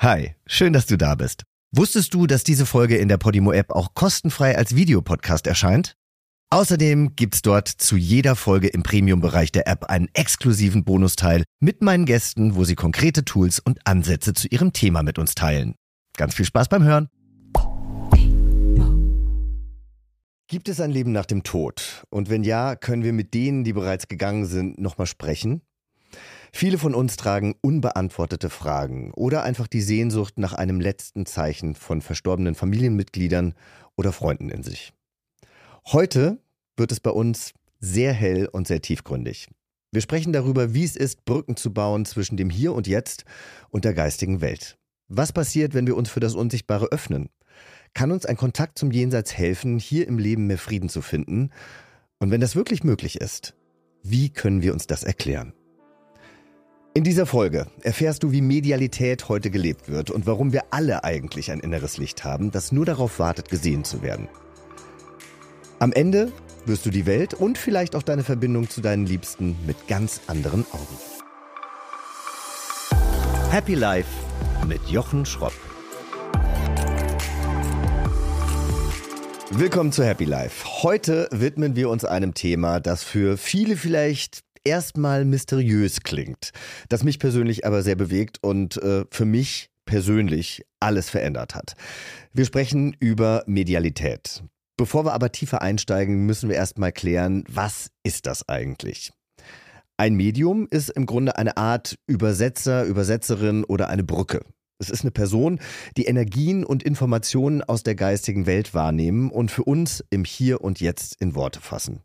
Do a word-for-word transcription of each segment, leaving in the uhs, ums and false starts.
Hi, schön, dass du da bist. Wusstest du, dass diese Folge in der Podimo-App auch kostenfrei als Videopodcast erscheint? Außerdem gibt's dort zu jeder Folge im Premium-Bereich der App einen exklusiven Bonusteil mit meinen Gästen, wo sie konkrete Tools und Ansätze zu ihrem Thema mit uns teilen. Ganz viel Spaß beim Hören. Gibt es ein Leben nach dem Tod? Und wenn ja, können wir mit denen, die bereits gegangen sind, nochmal sprechen? Viele von uns tragen unbeantwortete Fragen oder einfach die Sehnsucht nach einem letzten Zeichen von verstorbenen Familienmitgliedern oder Freunden in sich. Heute wird es bei uns sehr hell und sehr tiefgründig. Wir sprechen darüber, wie es ist, Brücken zu bauen zwischen dem Hier und Jetzt und der geistigen Welt. Was passiert, wenn wir uns für das Unsichtbare öffnen? Kann uns ein Kontakt zum Jenseits helfen, hier im Leben mehr Frieden zu finden? Und wenn das wirklich möglich ist, wie können wir uns das erklären? In dieser Folge erfährst du, wie Medialität heute gelebt wird und warum wir alle eigentlich ein inneres Licht haben, das nur darauf wartet, gesehen zu werden. Am Ende wirst du die Welt und vielleicht auch deine Verbindung zu deinen Liebsten mit ganz anderen Augen. Happy Life mit Jochen Schropp. Willkommen zu Happy Life. Heute widmen wir uns einem Thema, das für viele vielleicht erstmal mysteriös klingt, das mich persönlich aber sehr bewegt und äh, für mich persönlich alles verändert hat. Wir sprechen über Medialität. Bevor wir aber tiefer einsteigen, müssen wir erstmal klären, was ist das eigentlich? Ein Medium ist im Grunde eine Art Übersetzer, Übersetzerin oder eine Brücke. Es ist eine Person, die Energien und Informationen aus der geistigen Welt wahrnehmen und für uns im Hier und Jetzt in Worte fassen.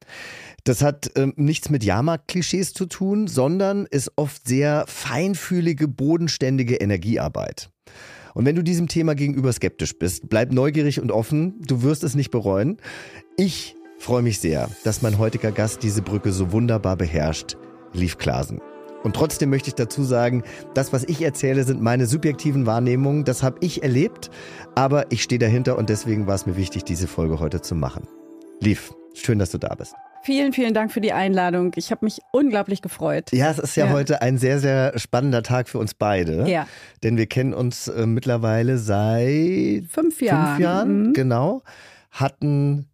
Das hat ähm, nichts mit Jahrmarkt-Klischees zu tun, sondern ist oft sehr feinfühlige, bodenständige Energiearbeit. Und wenn du diesem Thema gegenüber skeptisch bist, bleib neugierig und offen, du wirst es nicht bereuen. Ich freue mich sehr, dass mein heutiger Gast diese Brücke so wunderbar beherrscht, Liv Clasen. Und trotzdem möchte ich dazu sagen, das, was ich erzähle, sind meine subjektiven Wahrnehmungen, das habe ich erlebt, aber ich stehe dahinter und deswegen war es mir wichtig, diese Folge heute zu machen. Liv, schön, dass du da bist. Vielen, vielen Dank für die Einladung. Ich habe mich unglaublich gefreut. Ja, es ist ja, ja heute ein sehr, sehr spannender Tag für uns beide. Ja. Denn wir kennen uns äh, mittlerweile seit fünf Jahren. Fünf Jahren, mhm. genau. Hatten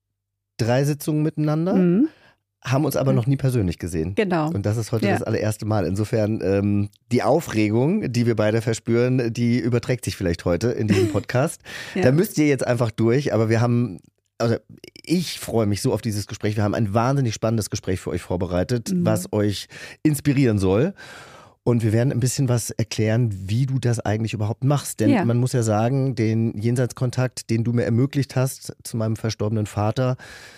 drei Sitzungen miteinander, mhm. haben uns aber noch nie persönlich gesehen. Genau. Und das ist heute ja. das allererste Mal. Insofern ähm, die Aufregung, die wir beide verspüren, die überträgt sich vielleicht heute in diesem Podcast. ja. Da müsst ihr jetzt einfach durch, aber wir haben... Also ich freue mich so auf dieses Gespräch. Wir haben ein wahnsinnig spannendes Gespräch für euch vorbereitet, mhm. was euch inspirieren soll. Und wir werden ein bisschen was erklären, wie du das eigentlich überhaupt machst. Denn ja. man muss ja sagen, den Jenseitskontakt, den du mir ermöglicht hast zu meinem verstorbenen Vater,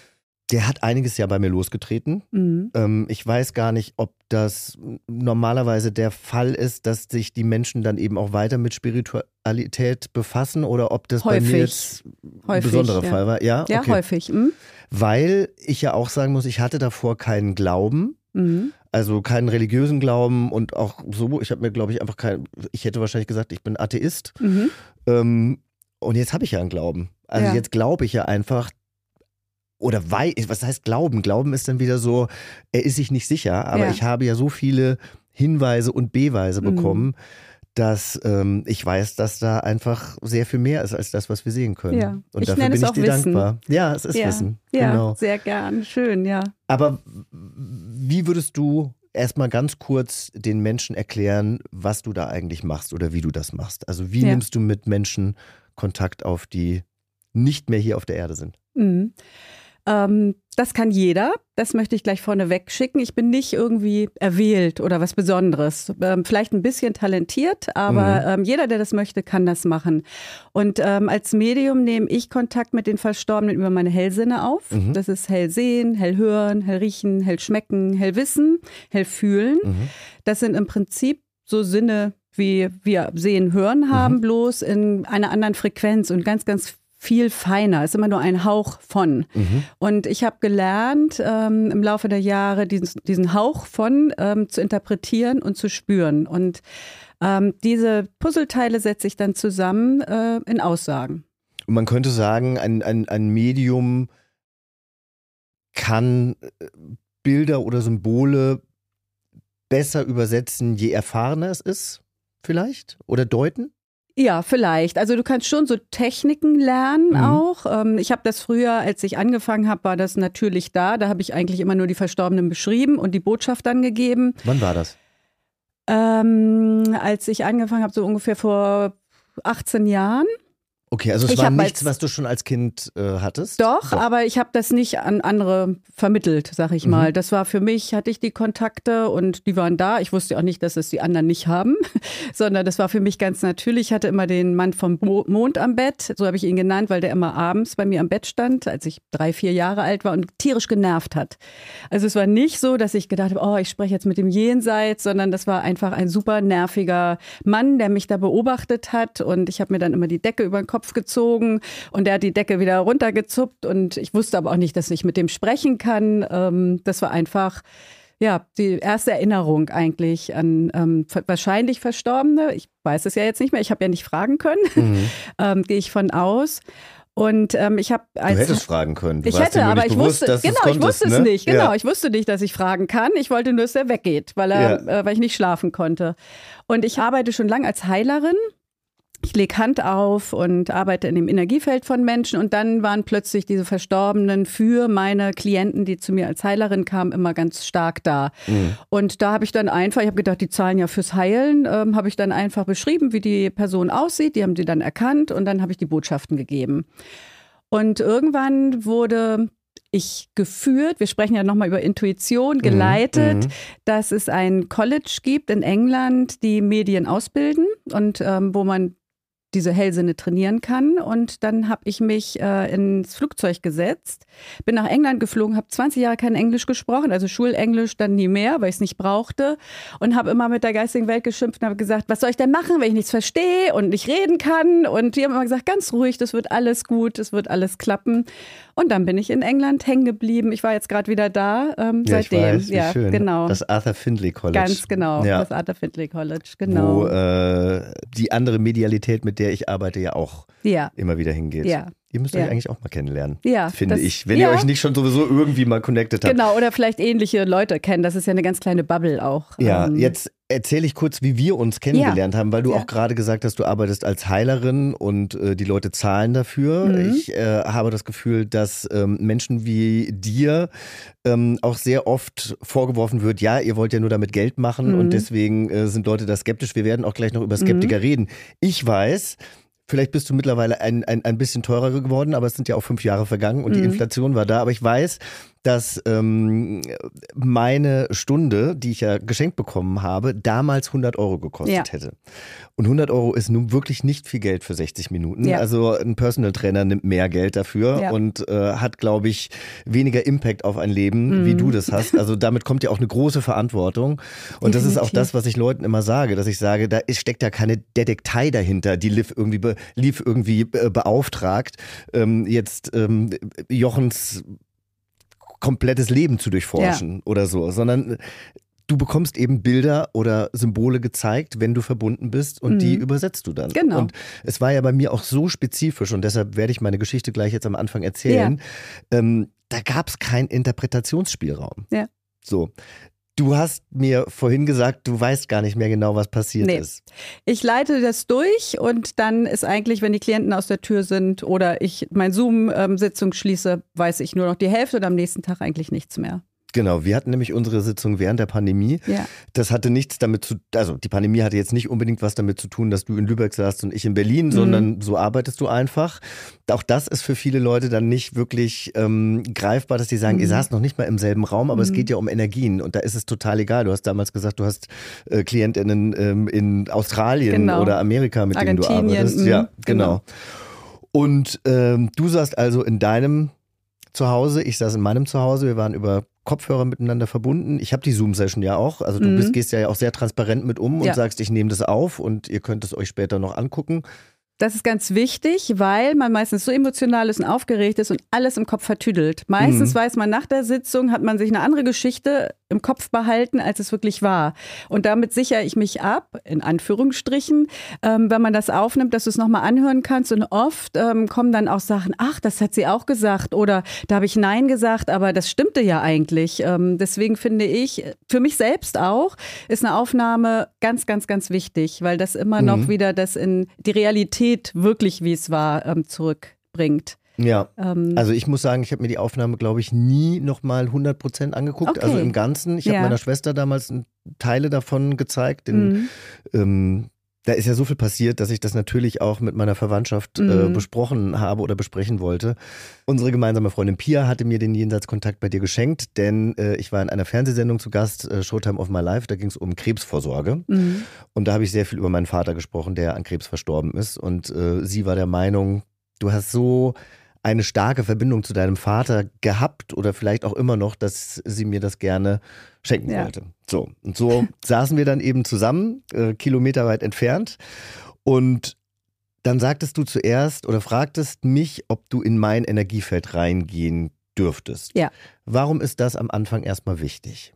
der hat einiges ja bei mir losgetreten. Mhm. Ähm, ich weiß gar nicht, ob das normalerweise der Fall ist, dass sich die Menschen dann eben auch weiter mit Spiritualität befassen oder ob das häufig. bei mir jetzt ein häufig, besonderer ja. Fall war. Ja, ja okay. häufig. Mhm. Weil ich ja auch sagen muss, ich hatte davor keinen Glauben. Mhm. Also keinen religiösen Glauben und auch so, ich habe mir, glaube ich, einfach kein, ich hätte wahrscheinlich gesagt, ich bin Atheist. Mhm. Ähm, und jetzt habe ich ja einen Glauben. Also ja. jetzt glaube ich ja einfach, oder weil, was heißt Glauben? Glauben ist dann wieder so, er ist sich nicht sicher, aber ja. ich habe ja so viele Hinweise und Beweise bekommen, mhm. dass ähm, ich weiß, dass da einfach sehr viel mehr ist als das, was wir sehen können. Ja. Und ich dafür bin es ich auch dir Wissen. dankbar. Ja, es ist ja. Wissen. Ja, genau. sehr gern. Schön, ja. Aber wie würdest du erstmal ganz kurz den Menschen erklären, was du da eigentlich machst oder wie du das machst? Also wie ja. nimmst du mit Menschen Kontakt auf, die nicht mehr hier auf der Erde sind? Mhm. Ähm, das kann jeder, das möchte ich gleich vorneweg schicken. Ich bin nicht irgendwie erwählt oder was Besonderes. Ähm, vielleicht ein bisschen talentiert, aber mhm. ähm, jeder, der das möchte, kann das machen. Und ähm, als Medium nehme ich Kontakt mit den Verstorbenen über meine Hellsinne auf. Mhm. Das ist hell sehen, hell hören, hell riechen, hell schmecken, hell wissen, hell fühlen. Mhm. Das sind im Prinzip so Sinne, wie wir sehen, hören haben, mhm. bloß in einer anderen Frequenz und ganz, ganz viel feiner, ist immer nur ein Hauch von. Mhm. Und ich habe gelernt, ähm, im Laufe der Jahre diesen, diesen Hauch von ähm, zu interpretieren und zu spüren. Und ähm, diese Puzzleteile setze ich dann zusammen äh, in Aussagen. Und man könnte sagen, ein, ein, ein Medium kann Bilder oder Symbole besser übersetzen, je erfahrener es ist? vielleicht oder deuten? Ja, vielleicht. Also du kannst schon so Techniken lernen mhm. auch. Ähm, ich habe das früher, als ich angefangen habe, war das natürlich da. Da habe ich eigentlich immer nur die Verstorbenen beschrieben und die Botschaft dann gegeben. Wann war das? Ähm, als ich angefangen habe, so ungefähr vor achtzehn Jahren. Okay, also es ich war nichts, als, was du schon als Kind äh, hattest? Doch, doch, aber ich habe das nicht an andere vermittelt, sag ich mhm. mal. Das war für mich, hatte ich die Kontakte und die waren da. Ich wusste auch nicht, dass es die anderen nicht haben, sondern das war für mich ganz natürlich. Ich hatte immer den Mann vom Mond am Bett, so habe ich ihn genannt, weil der immer abends bei mir am Bett stand, als ich drei, vier Jahre alt war und tierisch genervt hat. Also es war nicht so, dass ich gedacht habe, oh, ich spreche jetzt mit dem Jenseits, sondern das war einfach ein super nerviger Mann, der mich da beobachtet hat und ich habe mir dann immer die Decke über den Kopf gezogen und der hat die Decke wieder runtergezuppt und ich wusste aber auch nicht, dass ich mit dem sprechen kann. Ähm, das war einfach, ja, die erste Erinnerung eigentlich an ähm, wahrscheinlich Verstorbene. Ich weiß es ja jetzt nicht mehr, ich habe ja nicht fragen können, mhm. ähm, gehe ich von aus. Und ähm, ich habe als Du hättest fragen können. Du ich hätte, aber ich bewusst, wusste, genau, konntest, ich wusste ne? es nicht. Genau, ja. ich wusste nicht, dass ich fragen kann. Ich wollte nur, dass er weggeht, weil er, ja. äh, weil ich nicht schlafen konnte. Und ich arbeite schon lange als Heilerin. Ich lege Hand auf und arbeite in dem Energiefeld von Menschen und dann waren plötzlich diese Verstorbenen für meine Klienten, die zu mir als Heilerin kamen, immer ganz stark da. Mhm. Und da habe ich dann einfach, ich habe gedacht, die zahlen ja fürs Heilen, ähm, habe ich dann einfach beschrieben, wie die Person aussieht, die haben sie dann erkannt und dann habe ich die Botschaften gegeben. Und irgendwann wurde ich geführt, wir sprechen ja nochmal über Intuition, geleitet, mhm. dass es ein College gibt in England, die Medien ausbilden und ähm, wo man diese Hellsinne trainieren kann. Und dann habe ich mich äh, ins Flugzeug gesetzt, bin nach England geflogen, habe zwanzig Jahre kein Englisch gesprochen, also Schulenglisch dann nie mehr, weil ich es nicht brauchte. Und habe immer mit der geistigen Welt geschimpft und habe gesagt, was soll ich denn machen, wenn ich nichts verstehe und nicht reden kann? Und die haben immer gesagt, ganz ruhig, das wird alles gut, das wird alles klappen. Und dann bin ich in England hängen geblieben. Ich war jetzt gerade wieder da, ähm, ja, seitdem. Ich weiß, wie ja, schön. Genau. Das Arthur Findlay College. Ganz genau, ja. Das Arthur Findlay College, genau. Wo äh, die andere Medialität, mit der ich arbeite, ja auch ja. immer wieder hingeht. Ja. Ihr müsst ja. euch eigentlich auch mal kennenlernen, ja, finde das, ich. Wenn ja. ihr euch nicht schon sowieso irgendwie mal connected habt. Genau, oder vielleicht ähnliche Leute kennen. Das ist ja eine ganz kleine Bubble auch. Ja, ähm. jetzt erzähle ich kurz, wie wir uns kennengelernt ja. haben, weil du ja. auch gerade gesagt hast, du arbeitest als Heilerin und äh, die Leute zahlen dafür. Mhm. Ich äh, habe das Gefühl, dass ähm, Menschen wie dir ähm, auch sehr oft vorgeworfen wird, ja, ihr wollt ja nur damit Geld machen mhm. und deswegen äh, sind Leute da skeptisch. Wir werden auch gleich noch über Skeptiker mhm. reden. Ich weiß, vielleicht bist du mittlerweile ein, ein, ein bisschen teurer geworden, aber es sind ja auch fünf Jahre vergangen und mhm. die Inflation war da. Aber ich weiß, dass ähm, meine Stunde, die ich ja geschenkt bekommen habe, damals hundert Euro gekostet ja. hätte. Und hundert Euro ist nun wirklich nicht viel Geld für sechzig Minuten. Ja. Also ein Personal Trainer nimmt mehr Geld dafür ja. und äh, hat, glaube ich, weniger Impact auf ein Leben, mhm. wie du das hast. Also damit kommt ja auch eine große Verantwortung. Und Definitiv. Das ist auch das, was ich Leuten immer sage, dass ich sage, da steckt ja keine Detektei dahinter, die Liv irgendwie, be, Liv irgendwie be, beauftragt, ähm, jetzt ähm, Jochens komplettes Leben zu durchforschen ja. oder so, sondern du bekommst eben Bilder oder Symbole gezeigt, wenn du verbunden bist und mhm. die übersetzt du dann. Genau. Und es war ja bei mir auch so spezifisch und deshalb werde ich meine Geschichte gleich jetzt am Anfang erzählen. Ja. Ähm, da gab es keinen Interpretationsspielraum. Ja. So. Du hast mir vorhin gesagt, du weißt gar nicht mehr genau, was passiert nee. ist. Ich leite das durch und dann ist eigentlich, wenn die Klienten aus der Tür sind oder ich meine Zoom-Sitzung schließe, weiß ich nur noch die Hälfte und am nächsten Tag eigentlich nichts mehr. Genau, wir hatten nämlich unsere Sitzung während der Pandemie. Ja. Das hatte nichts damit zu, also die Pandemie hatte jetzt nicht unbedingt was damit zu tun, dass du in Lübeck saßt und ich in Berlin, mhm. sondern so arbeitest du einfach. Auch das ist für viele Leute dann nicht wirklich ähm, greifbar, dass die sagen, mhm. ihr saßt noch nicht mal im selben Raum, aber mhm. es geht ja um Energien und da ist es total egal. Du hast damals gesagt, du hast äh, KlientInnen ähm, in Australien genau. oder Amerika, mit denen du arbeitest. Mhm. Ja, genau. genau. Und ähm, du saßt also in deinem Zuhause, ich saß in meinem Zuhause, wir waren über Kopfhörer miteinander verbunden. Ich habe die Zoom-Session ja auch, also du mhm. bist, gehst ja auch sehr transparent mit um und ja. sagst, ich nehme das auf und ihr könnt es euch später noch angucken. Das ist ganz wichtig, weil man meistens so emotional ist und aufgeregt ist und alles im Kopf vertüdelt. Meistens mhm. weiß man, nach der Sitzung hat man sich eine andere Geschichte im Kopf behalten, als es wirklich war. Und damit sichere ich mich ab, in Anführungsstrichen, ähm, wenn man das aufnimmt, dass du es nochmal anhören kannst. Und oft ähm, kommen dann auch Sachen, ach, das hat sie auch gesagt oder da habe ich Nein gesagt, aber das stimmte ja eigentlich. Ähm, deswegen finde ich, für mich selbst auch, ist eine Aufnahme ganz, ganz, ganz wichtig, weil das immer mhm. noch wieder das in die Realität wirklich, wie es war, ähm, zurückbringt. Ja, ähm, also ich muss sagen, ich habe mir die Aufnahme, glaube ich, nie nochmal hundert Prozent angeguckt, okay. also im Ganzen. Ich ja. habe meiner Schwester damals Teile davon gezeigt. In, mhm. ähm, da ist ja so viel passiert, dass ich das natürlich auch mit meiner Verwandtschaft mhm. äh, besprochen habe oder besprechen wollte. Unsere gemeinsame Freundin Pia hatte mir den Jenseitskontakt bei dir geschenkt, denn äh, ich war in einer Fernsehsendung zu Gast, äh, Showtime of My Life, da ging es um Krebsvorsorge. Mhm. Und da habe ich sehr viel über meinen Vater gesprochen, der an Krebs verstorben ist. Und äh, sie war der Meinung, du hast so eine starke Verbindung zu deinem Vater gehabt oder vielleicht auch immer noch, dass sie mir das gerne schenken ja. wollte. So, und so saßen wir dann eben zusammen, äh, kilometerweit entfernt, und dann sagtest du zuerst oder fragtest mich, ob du in mein Energiefeld reingehen dürftest. Ja. Warum ist das am Anfang erstmal wichtig?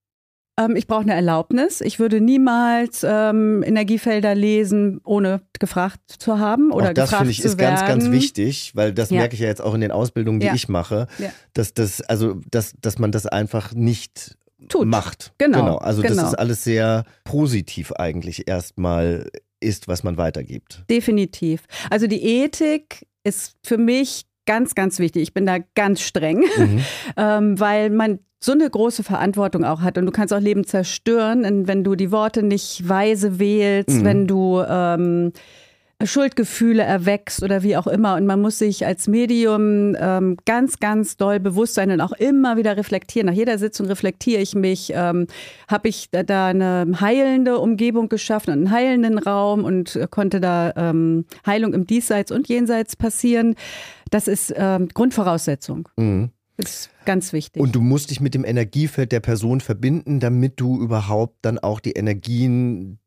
Ich brauche eine Erlaubnis. Ich würde niemals ähm, Energiefelder lesen, ohne gefragt zu haben oder auch das gefragt finde ich zu ist werden. ganz, ganz wichtig, weil das ja. merke ich ja jetzt auch in den Ausbildungen, die ja. ich mache, ja. dass das, also dass, dass man das einfach nicht tut. macht. Genau. genau. Also genau. das ist alles sehr positiv eigentlich erstmal ist, was man weitergibt. Definitiv. Also die Ethik ist für mich ganz, ganz wichtig. Ich bin da ganz streng, mhm. ähm, weil man so eine große Verantwortung auch hat und du kannst auch Leben zerstören, wenn du die Worte nicht weise wählst, mhm. wenn du ähm, Schuldgefühle erweckst oder wie auch immer, und man muss sich als Medium ähm, ganz, ganz doll bewusst sein und auch immer wieder reflektieren. Nach jeder Sitzung reflektiere ich mich, ähm, habe ich da, da eine heilende Umgebung geschaffen und einen heilenden Raum und konnte da ähm, Heilung im Diesseits und Jenseits passieren. Das ist ähm, Grundvoraussetzung. Mhm. Das ist ganz wichtig. Und du musst dich mit dem Energiefeld der Person verbinden, damit du überhaupt dann auch die Energien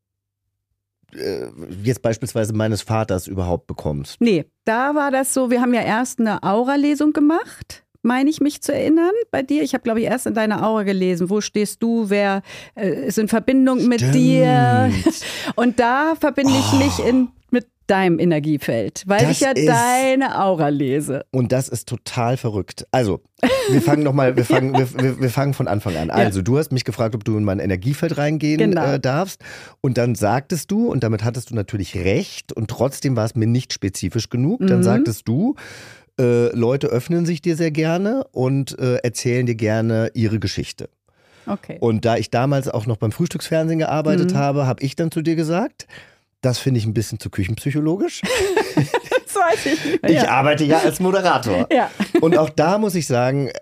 äh, jetzt beispielsweise meines Vaters überhaupt bekommst. Nee, da war das so, wir haben ja erst eine Aura-Lesung gemacht, meine ich mich zu erinnern, bei dir. Ich habe, glaube ich, erst in deiner Aura gelesen, wo stehst du, wer äh, ist in Verbindung Stimmt. mit dir. Und da verbinde ich oh. mich in, mit deinem Energiefeld, weil das ich ja ist, deine Aura lese. Und das ist total verrückt. Also, wir fangen nochmal, wir fangen, wir, wir, wir fangen von Anfang an. Also, ja. du hast mich gefragt, ob du in mein Energiefeld reingehen genau. äh, darfst. Und dann sagtest du, und damit hattest du natürlich recht, und trotzdem war es mir nicht spezifisch genug, dann mhm. sagtest du, äh, Leute öffnen sich dir sehr gerne und äh, erzählen dir gerne ihre Geschichte. Okay. Und da ich damals auch noch beim Frühstücksfernsehen gearbeitet mhm. habe, habe ich dann zu dir gesagt, das finde ich ein bisschen zu küchenpsychologisch. Das weiß ich nicht mehr, Ich ja. arbeite ja als Moderator. Ja. Und auch da muss ich sagen,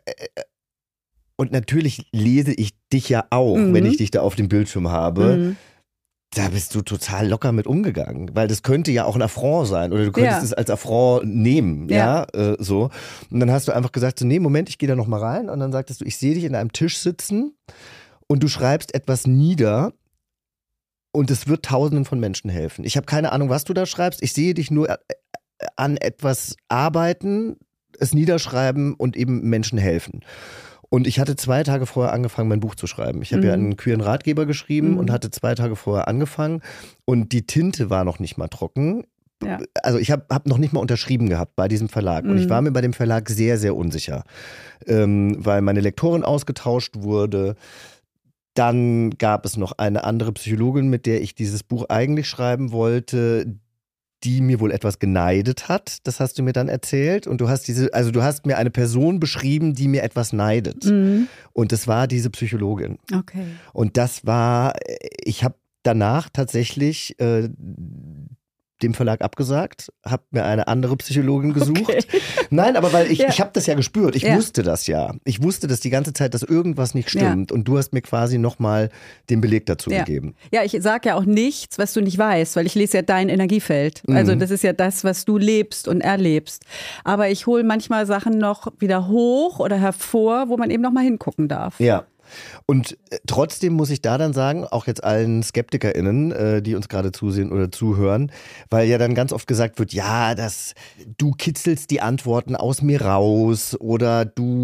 und natürlich lese ich dich ja auch, mhm. wenn ich dich da auf dem Bildschirm habe, mhm. da bist du total locker mit umgegangen. Weil das könnte ja auch ein Affront sein oder du könntest ja. es als Affront nehmen. ja, ja äh, so. Und dann hast du einfach gesagt, so, nee, Moment, ich gehe da noch mal rein. Und dann sagtest du, ich sehe dich in einem Tisch sitzen und du schreibst etwas nieder. Und es wird Tausenden von Menschen helfen. Ich habe keine Ahnung, was du da schreibst. Ich sehe dich nur an etwas arbeiten, es niederschreiben und eben Menschen helfen. Und ich hatte zwei Tage vorher angefangen, mein Buch zu schreiben. Ich habe mhm. ja einen queeren Ratgeber geschrieben mhm. und hatte zwei Tage vorher angefangen. Und die Tinte war noch nicht mal trocken. Ja. Also ich habe hab noch nicht mal unterschrieben gehabt bei diesem Verlag. Und mhm. ich war mir bei dem Verlag sehr, sehr unsicher. Ähm, weil meine Lektorin ausgetauscht wurde. Dann gab es noch eine andere Psychologin, mit der ich dieses Buch eigentlich schreiben wollte, die mir wohl etwas geneidet hat. Das hast du mir dann erzählt. Und du hast diese, also du hast mir eine Person beschrieben, die mir etwas neidet. Mhm. Und das war diese Psychologin. Okay. Und das war, ich habe danach tatsächlich äh, dem Verlag abgesagt, habe mir eine andere Psychologin gesucht. Okay. Nein, aber weil ich, ja. ich habe das ja gespürt. Ich ja. wusste das ja. Ich wusste das die ganze Zeit, dass irgendwas nicht stimmt. Ja. Und du hast mir quasi nochmal den Beleg dazu ja. gegeben. Ja, ich sage ja auch nichts, was du nicht weißt, weil ich lese ja dein Energiefeld. Also das ist ja das, was du lebst und erlebst. Aber ich hole manchmal Sachen noch wieder hoch oder hervor, wo man eben nochmal hingucken darf. Ja. Und trotzdem muss ich da dann sagen, auch jetzt allen SkeptikerInnen, äh, die uns gerade zusehen oder zuhören, weil ja dann ganz oft gesagt wird, ja, das, du kitzelst die Antworten aus mir raus oder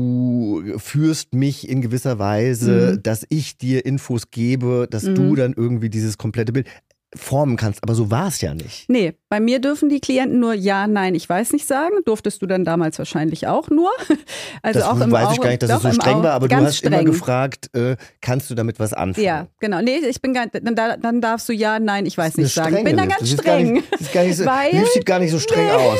du führst mich in gewisser Weise, mhm. dass ich dir Infos gebe, dass mhm. du dann irgendwie dieses komplette Bild formen kannst, aber so war es ja nicht. Nee, bei mir dürfen die Klienten nur ja, nein, ich weiß nicht sagen. Durftest du dann damals wahrscheinlich auch nur. Also das auch im weiß Auge, ich gar nicht, dass doch, es so streng Auge, war, aber du hast streng. immer gefragt, äh, kannst du damit was anfangen? Ja, genau. Nee, ich bin gar, dann, dann darfst du ja, nein, ich weiß nicht sagen. Strenge Bin da ganz Liste. streng. Das ist gar nicht, das ist gar nicht so, weil, die sieht gar nicht so streng nee. aus.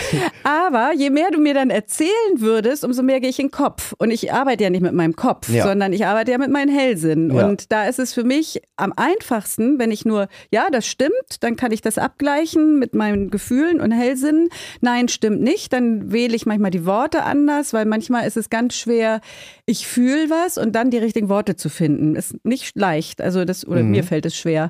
Aber je mehr du mir dann erzählen würdest, umso mehr gehe ich in den Kopf. Und ich arbeite ja nicht mit meinem Kopf, ja. sondern ich arbeite ja mit meinen Hellsinn. Ja. Und da ist es für mich am einfachsten, wenn ich nur, ja, das stimmt, dann kann ich das abgleichen mit meinen Gefühlen und Hellsinnen. Nein, stimmt nicht. Dann wähle ich manchmal die Worte anders, weil manchmal ist es ganz schwer, ich fühle was und dann die richtigen Worte zu finden. Ist nicht leicht. Also das, oder mhm. mir fällt es schwer.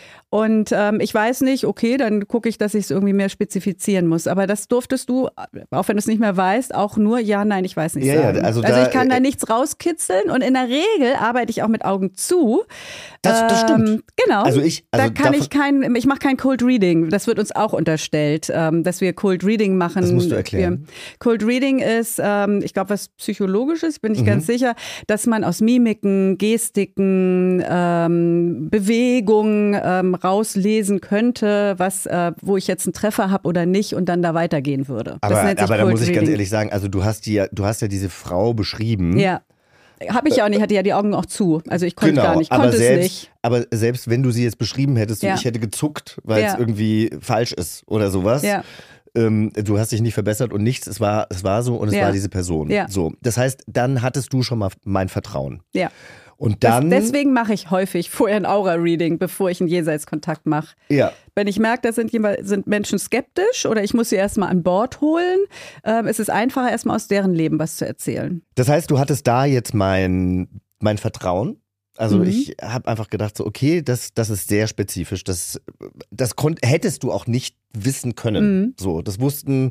Und ähm, ich weiß nicht, okay, dann gucke ich, dass ich es irgendwie mehr spezifizieren muss. Aber das durftest du, auch wenn du es nicht mehr weißt, auch nur ja, nein, ich weiß nicht ja, sagen. Ja, also, also da, ich kann da äh, nichts rauskitzeln und in der Regel arbeite ich auch mit Augen zu. Das, das stimmt. Ähm, genau. Also ich, also da kann ich kein, ich mache kein Cold Reading. Das wird uns auch unterstellt, ähm, dass wir Cold Reading machen. Das musst du erklären. Wir, Cold Reading ist, ähm, ich glaube, was Psychologisches, bin ich mhm. ganz sicher, dass man aus Mimiken, Gestiken, ähm, Bewegungen ähm, rauslesen könnte, was, äh, wo ich jetzt einen Treffer habe oder nicht und dann da weitergehen würde. Aber, das nennt sich aber da Cold muss ich Reading. ganz ehrlich sagen, also du hast, die, du hast ja diese Frau beschrieben. Ja. Habe ich ja auch nicht, hatte ja die Augen auch zu. Also ich konnte genau, gar nicht, konnte aber selbst, es nicht. Aber selbst wenn du sie jetzt beschrieben hättest, ja. ich hätte gezuckt, weil ja. es irgendwie falsch ist oder sowas. Ja. Ähm, du hast dich nicht verbessert und nichts, es war, es war so und es ja. war diese Person. Ja. So, das heißt, dann hattest du schon mal mein Vertrauen. Ja. Und dann, das, deswegen mache ich häufig vorher ein Aura-Reading, bevor ich einen Jenseitskontakt mache. Ja. Wenn ich merke, da sind, sind Menschen skeptisch oder ich muss sie erstmal an Bord holen, ähm, ist es einfacher, erstmal aus deren Leben was zu erzählen. Das heißt, du hattest da jetzt mein, mein Vertrauen. Also mhm. ich habe einfach gedacht, so okay, das, das ist sehr spezifisch. Das, das konnt, hättest du auch nicht wissen können. Mhm. So, das wussten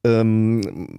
ähm,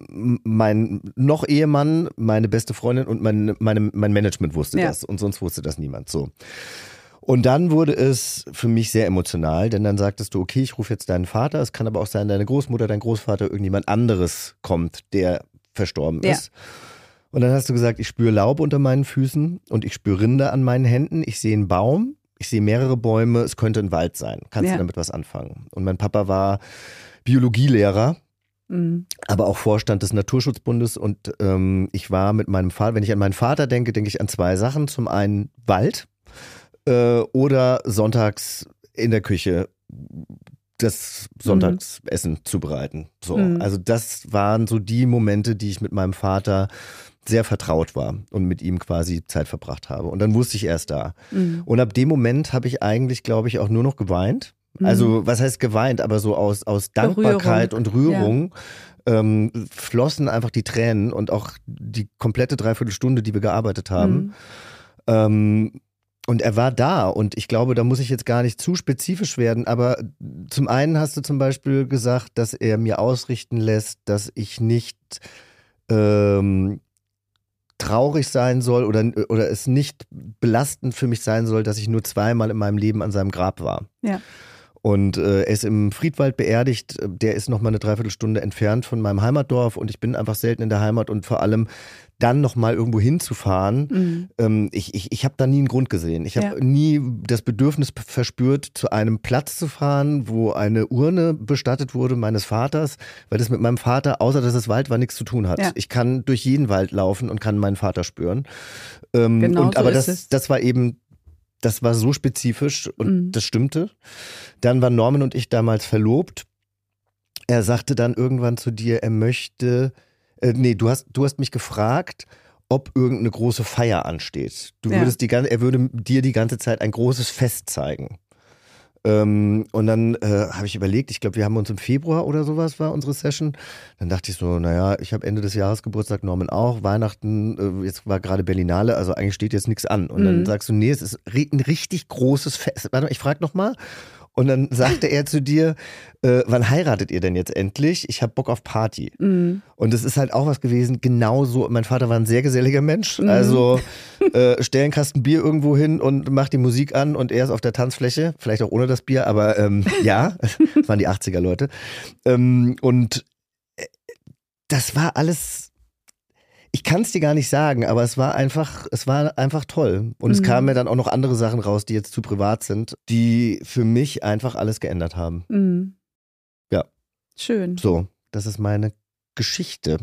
mein noch Ehemann, meine beste Freundin und mein, meine, mein Management wusste ja. das und sonst wusste das niemand. So. Und dann wurde es für mich sehr emotional, denn dann sagtest du, okay, ich rufe jetzt deinen Vater, es kann aber auch sein, deine Großmutter, dein Großvater, irgendjemand anderes kommt, der verstorben ja. ist. Und dann hast du gesagt, ich spüre Laub unter meinen Füßen und ich spüre Rinde an meinen Händen. Ich sehe einen Baum, ich sehe mehrere Bäume, es könnte ein Wald sein. Kannst ja. du damit was anfangen? Und mein Papa war Biologielehrer, mhm. aber auch Vorstand des Naturschutzbundes. Und ähm, ich war mit meinem Vater, wenn ich an meinen Vater denke, denke ich an zwei Sachen. Zum einen Wald äh, oder sonntags in der Küche das Sonntagsessen mhm. zubereiten. So. Mhm. Also das waren so die Momente, die ich mit meinem Vater sehr vertraut war und mit ihm quasi Zeit verbracht habe. Und dann wusste ich erst da. Mhm. Und ab dem Moment habe ich eigentlich, glaube ich, auch nur noch geweint. Mhm. Also was heißt geweint, aber so aus, aus Dankbarkeit Rührung. und Rührung ja. ähm, flossen einfach die Tränen und auch die komplette Dreiviertelstunde, die wir gearbeitet haben. Mhm. Ähm, Und er war da und ich glaube, da muss ich jetzt gar nicht zu spezifisch werden, aber zum einen hast du zum Beispiel gesagt, dass er mir ausrichten lässt, dass ich nicht ähm, traurig sein soll oder, oder es nicht belastend für mich sein soll, dass ich nur zweimal in meinem Leben an seinem Grab war. Ja. Und äh, er ist im Friedwald beerdigt, der ist noch mal eine Dreiviertelstunde entfernt von meinem Heimatdorf und ich bin einfach selten in der Heimat und vor allem dann noch mal irgendwo hinzufahren. Mhm. Ähm, ich ich, ich habe da nie einen Grund gesehen. Ich habe ja. nie das Bedürfnis verspürt, zu einem Platz zu fahren, wo eine Urne bestattet wurde meines Vaters, weil das mit meinem Vater, außer dass es Wald war, nichts zu tun hat. Ja. Ich kann durch jeden Wald laufen und kann meinen Vater spüren. Ähm, genau und, so aber ist das, es. das war eben Das war so spezifisch und mhm. das stimmte. Dann waren Norman und ich damals verlobt. Er sagte dann irgendwann zu dir, er möchte, äh, nee, du hast, du hast mich gefragt, ob irgendeine große Feier ansteht. Du ja. würdest die, er würde dir die ganze Zeit ein großes Fest zeigen. Ähm, und dann äh, habe ich überlegt, ich glaube, wir haben uns im Februar oder sowas war unsere Session. Dann dachte ich so, naja, ich habe Ende des Jahres Geburtstag, Norman auch, Weihnachten, äh, jetzt war gerade Berlinale, also eigentlich steht jetzt nichts an. Und mhm. dann sagst du, nee, es ist ein richtig großes Fest. Warte mal, ich frage nochmal. Und dann sagte er zu dir, äh, wann heiratet ihr denn jetzt endlich? Ich habe Bock auf Party. Mhm. Und es ist halt auch was gewesen, genauso, mein Vater war ein sehr geselliger Mensch, mhm. also äh, stell einen Kasten Bier irgendwo hin und macht die Musik an und er ist auf der Tanzfläche, vielleicht auch ohne das Bier, aber ähm, ja, das waren die achtziger Leute. Ähm, und das war alles... Ich kann es dir gar nicht sagen, aber es war einfach, es war einfach toll. Und mhm. es kamen mir dann auch noch andere Sachen raus, die jetzt zu privat sind, die für mich einfach alles geändert haben. Mhm. Ja. Schön. So, das ist meine Geschichte.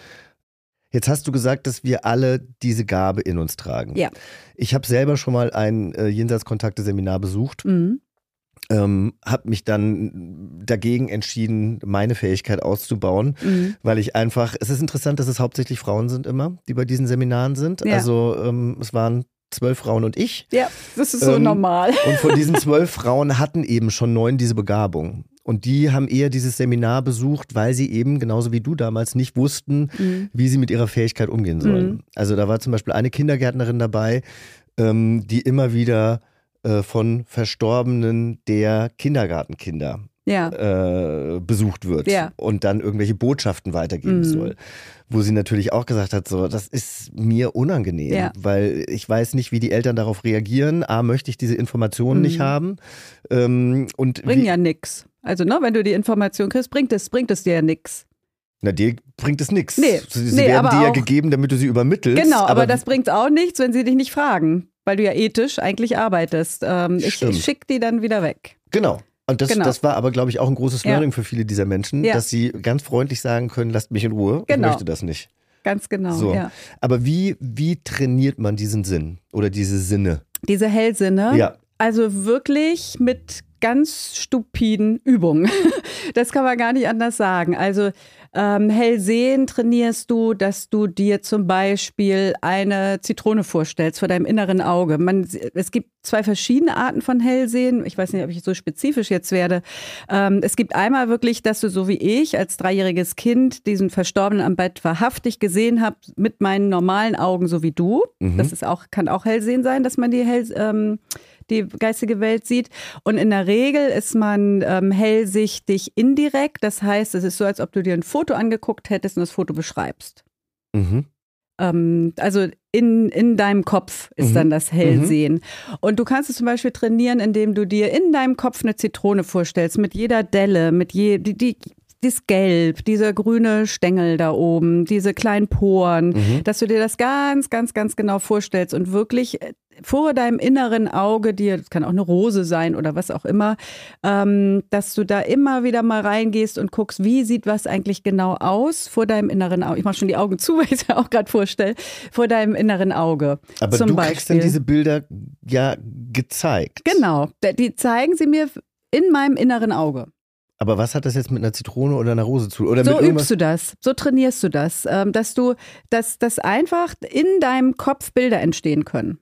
Jetzt hast du gesagt, dass wir alle diese Gabe in uns tragen. Ja. Ich habe selber schon mal ein äh, Jenseitskontakte-Seminar besucht. Mhm. Ähm, habe mich dann dagegen entschieden, meine Fähigkeit auszubauen, mhm. weil ich einfach, es ist interessant, dass es hauptsächlich Frauen sind immer, die bei diesen Seminaren sind. Ja. Also ähm, es waren zwölf Frauen und ich. Ja, das ist so ähm, normal. Und von diesen zwölf Frauen hatten eben schon neun diese Begabung. Und die haben eher dieses Seminar besucht, weil sie eben, genauso wie du damals, nicht wussten, mhm. wie sie mit ihrer Fähigkeit umgehen sollen. Mhm. Also da war zum Beispiel eine Kindergärtnerin dabei, ähm, die immer wieder von Verstorbenen der Kindergartenkinder ja. äh, besucht wird ja. und dann irgendwelche Botschaften weitergeben mhm. soll. Wo sie natürlich auch gesagt hat, so, das ist mir unangenehm, ja. weil ich weiß nicht, wie die Eltern darauf reagieren. A, möchte ich diese Informationen mhm. nicht haben. Ähm, und Bringt wie, ja nix. Also ne, wenn du die Information kriegst, bringt es, bringt es dir ja nix. Na, dir bringt es nichts. Nee, sie nee, werden dir ja auch, gegeben, damit du sie übermittelst. Genau, aber, aber das bringt auch nichts, wenn sie dich nicht fragen, weil du ja ethisch eigentlich arbeitest. Ähm, ich ich schicke die dann wieder weg. Genau. Und das, genau. das war aber, glaube ich, auch ein großes Learning ja. für viele dieser Menschen, ja. dass sie ganz freundlich sagen können, lasst mich in Ruhe, genau. ich möchte das nicht. Ganz genau, so. ja. Aber wie, wie trainiert man diesen Sinn oder diese Sinne? Diese Hellsinne? Ja. Also wirklich mit ganz stupiden Übungen. Das kann man gar nicht anders sagen. Also ähm, Hellsehen trainierst du, dass du dir zum Beispiel eine Zitrone vorstellst vor deinem inneren Auge. Man, es gibt zwei verschiedene Arten von Hellsehen. Ich weiß nicht, ob ich so spezifisch jetzt werde. Ähm, es gibt einmal wirklich, dass du so wie ich als dreijähriges Kind diesen Verstorbenen am Bett wahrhaftig gesehen habe mit meinen normalen Augen, so wie du. Mhm. Das ist auch, kann auch Hellsehen sein, dass man die Hell, ähm, die geistige Welt sieht. Und in der Regel ist man ähm, hellsichtig indirekt. Das heißt, es ist so, als ob du dir ein Foto angeguckt hättest und das Foto beschreibst. Mhm. Ähm, also in, in deinem Kopf ist mhm. dann das Hellsehen. Mhm. Und du kannst es zum Beispiel trainieren, indem du dir in deinem Kopf eine Zitrone vorstellst, mit jeder Delle, mit je, die, die dieses Gelb, dieser grüne Stängel da oben, diese kleinen Poren, mhm. dass du dir das ganz, ganz, ganz genau vorstellst und wirklich vor deinem inneren Auge dir, das kann auch eine Rose sein oder was auch immer, ähm, dass du da immer wieder mal reingehst und guckst, wie sieht was eigentlich genau aus vor deinem inneren Auge. Ich mache schon die Augen zu, weil ich es mir auch gerade vorstelle, vor deinem inneren Auge. Aber zum du Beispiel. kriegst dann diese Bilder ja gezeigt. Genau, die zeigen sie mir in meinem inneren Auge. Aber was hat das jetzt mit einer Zitrone oder einer Rose zu tun? Oder so mit irgendwas? Übst du das, so trainierst du das, dass du, dass, dass einfach in deinem Kopf Bilder entstehen können.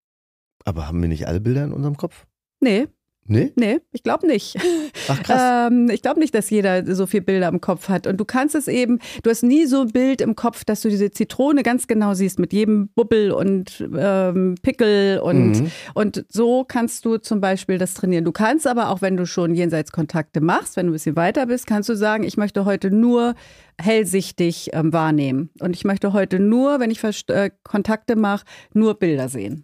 Aber haben wir nicht alle Bilder in unserem Kopf? Nee. Nee? Nee, ich glaube nicht. Ach krass. ähm, ich glaube nicht, dass jeder so viele Bilder im Kopf hat. Und du kannst es eben, du hast nie so ein Bild im Kopf, dass du diese Zitrone ganz genau siehst, mit jedem Bubbel und ähm, Pickel und, mhm. und so kannst du zum Beispiel das trainieren. Du kannst aber auch, wenn du schon Jenseitskontakte machst, wenn du ein bisschen weiter bist, kannst du sagen, ich möchte heute nur hellsichtig ähm, wahrnehmen. Und ich möchte heute nur, wenn ich äh, Kontakte mache, nur Bilder sehen.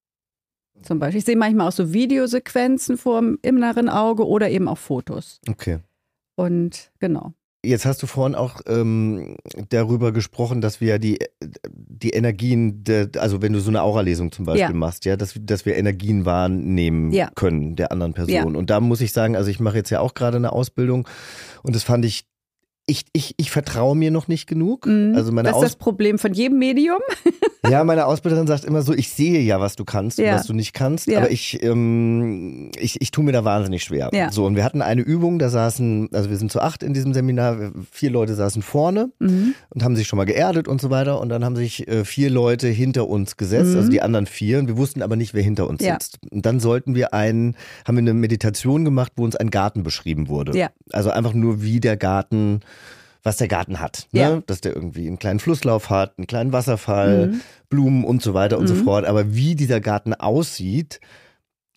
Zum Beispiel. Ich sehe manchmal auch so Videosequenzen vor dem inneren Auge oder eben auch Fotos. Okay. Und genau. Jetzt hast du vorhin auch ähm, darüber gesprochen, dass wir ja die, die Energien, de, also wenn du so eine Aura-Lesung zum Beispiel ja. machst, ja, dass, dass wir Energien wahrnehmen ja. können der anderen Person. Ja. Und da muss ich sagen, also ich mache jetzt ja auch gerade eine Ausbildung und das fand ich Ich, ich, ich vertraue mir noch nicht genug. Mhm. Also meine das ist Aus- das Problem von jedem Medium. Ja, meine Ausbilderin sagt immer so, ich sehe ja, was du kannst ja. und was du nicht kannst, ja. aber ich, ähm, ich, ich tue mir da wahnsinnig schwer. Ja. So, und wir hatten eine Übung, da saßen, also wir sind zu acht in diesem Seminar, vier Leute saßen vorne mhm. und haben sich schon mal geerdet und so weiter und dann haben sich äh, vier Leute hinter uns gesetzt, mhm. also die anderen vier, und wir wussten aber nicht, wer hinter uns ja. sitzt. Und dann sollten wir einen, haben wir eine Meditation gemacht, wo uns ein Garten beschrieben wurde. Ja. Also einfach nur, wie der Garten was der Garten hat, ne? Ja. Dass der irgendwie einen kleinen Flusslauf hat, einen kleinen Wasserfall, mhm. Blumen und so weiter und mhm. so fort. Aber wie dieser Garten aussieht,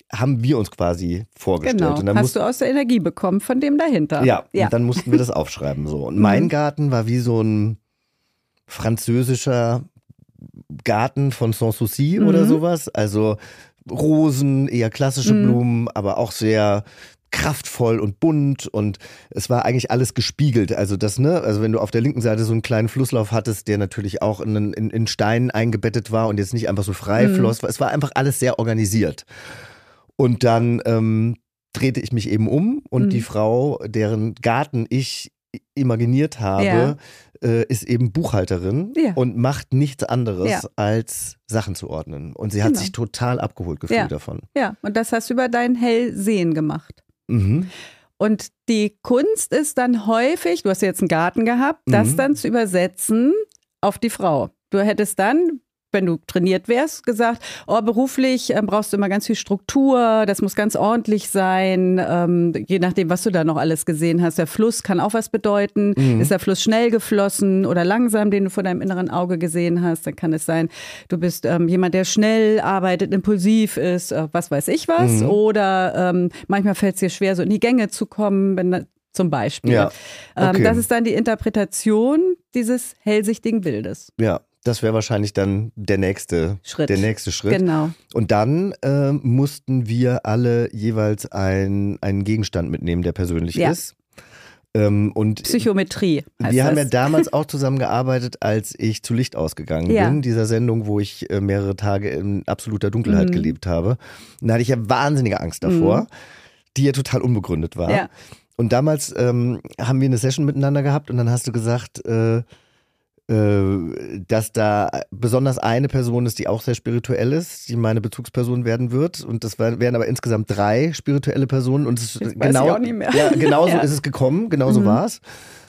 haben wir uns quasi vorgestellt. Genau, und dann hast mussten, du aus der Energie bekommen von dem dahinter. ja, ja. Und dann mussten wir das aufschreiben. So. Und mein Garten war wie so ein französischer Garten von Sanssouci mhm. oder sowas. Also Rosen, eher klassische mhm. Blumen, aber auch sehr kraftvoll und bunt und es war eigentlich alles gespiegelt. Also das, ne, also wenn du auf der linken Seite so einen kleinen Flusslauf hattest, der natürlich auch in, in, in Steinen eingebettet war und jetzt nicht einfach so frei mhm. floss, es war einfach alles sehr organisiert. Und dann ähm, drehte ich mich eben um und mhm. die Frau, deren Garten ich imaginiert habe, ja. äh, ist eben Buchhalterin ja. und macht nichts anderes, ja. als Sachen zu ordnen. Und sie hat genau. sich total abgeholt gefühlt ja. davon. Ja, und das hast du über dein Hellsehen gemacht. Mhm. Und die Kunst ist dann häufig, du hast ja jetzt einen Garten gehabt, das Mhm. dann zu übersetzen auf die Frau. Du hättest dann, wenn du trainiert wärst, gesagt, oh, beruflich äh, brauchst du immer ganz viel Struktur, das muss ganz ordentlich sein, ähm, je nachdem, was du da noch alles gesehen hast. Der Fluss kann auch was bedeuten. Mhm. Ist der Fluss schnell geflossen oder langsam, den du vor deinem inneren Auge gesehen hast, dann kann es sein, du bist ähm, jemand, der schnell arbeitet, impulsiv ist, äh, was weiß ich was. Mhm. Oder ähm, manchmal fällt es dir schwer, so in die Gänge zu kommen, wenn da, zum Beispiel. Ja. Okay. Ähm, das ist dann die Interpretation dieses hellsichtigen Bildes. Ja. Das wäre wahrscheinlich dann der nächste Schritt. Der nächste Schritt. Genau. Und dann äh, mussten wir alle jeweils ein, einen Gegenstand mitnehmen, der persönlich ja. ist. Ähm, und Psychometrie heißt wir das. haben ja damals auch zusammengearbeitet, als ich zu Licht ausgegangen ja. bin, dieser Sendung, wo ich äh, mehrere Tage in absoluter Dunkelheit mhm. gelebt habe. Und da hatte ich ja wahnsinnige Angst davor, mhm. die ja total unbegründet war. Ja. Und damals ähm, haben wir eine Session miteinander gehabt und dann hast du gesagt, äh, dass da besonders eine Person ist, die auch sehr spirituell ist, die meine Bezugsperson werden wird. Und das wären aber insgesamt drei spirituelle Personen. Und es ist Jetzt genau, weiß ich auch nicht mehr. Ja, genauso ja. ist es gekommen, genauso mhm. war es.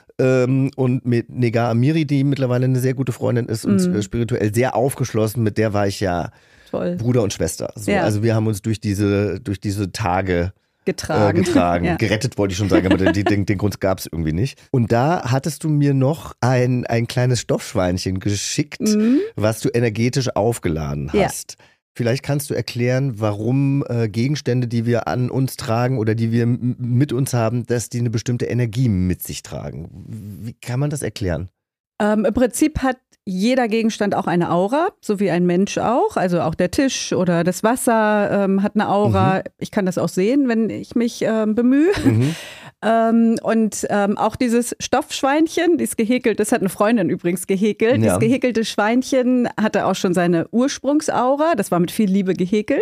Und mit Negar Amiri, die mittlerweile eine sehr gute Freundin ist und mhm. spirituell sehr aufgeschlossen, mit der war ich ja Toll. Bruder und Schwester. So, ja. Also wir haben uns durch diese, durch diese Tage getragen. Äh, getragen. Ja. Gerettet wollte ich schon sagen, aber den, den, den Grund gab es irgendwie nicht. Und da hattest du mir noch ein, ein kleines Stoffschweinchen geschickt, mhm. was du energetisch aufgeladen hast. Ja. Vielleicht kannst du erklären, warum äh, Gegenstände, die wir an uns tragen oder die wir m- mit uns haben, dass die eine bestimmte Energie mit sich tragen. Wie kann man das erklären? Ähm, Im Prinzip hat jeder Gegenstand auch eine Aura, so wie ein Mensch auch. Also auch der Tisch oder das Wasser ähm, hat eine Aura. Mhm. Ich kann das auch sehen, wenn ich mich ähm, bemühe. Mhm. Ähm, und ähm, auch dieses Stoffschweinchen, dieses gehäkelt, das hat eine Freundin übrigens gehäkelt. Ja. Das gehäkelte Schweinchen hatte auch schon seine Ursprungsaura. Das war mit viel Liebe gehäkelt.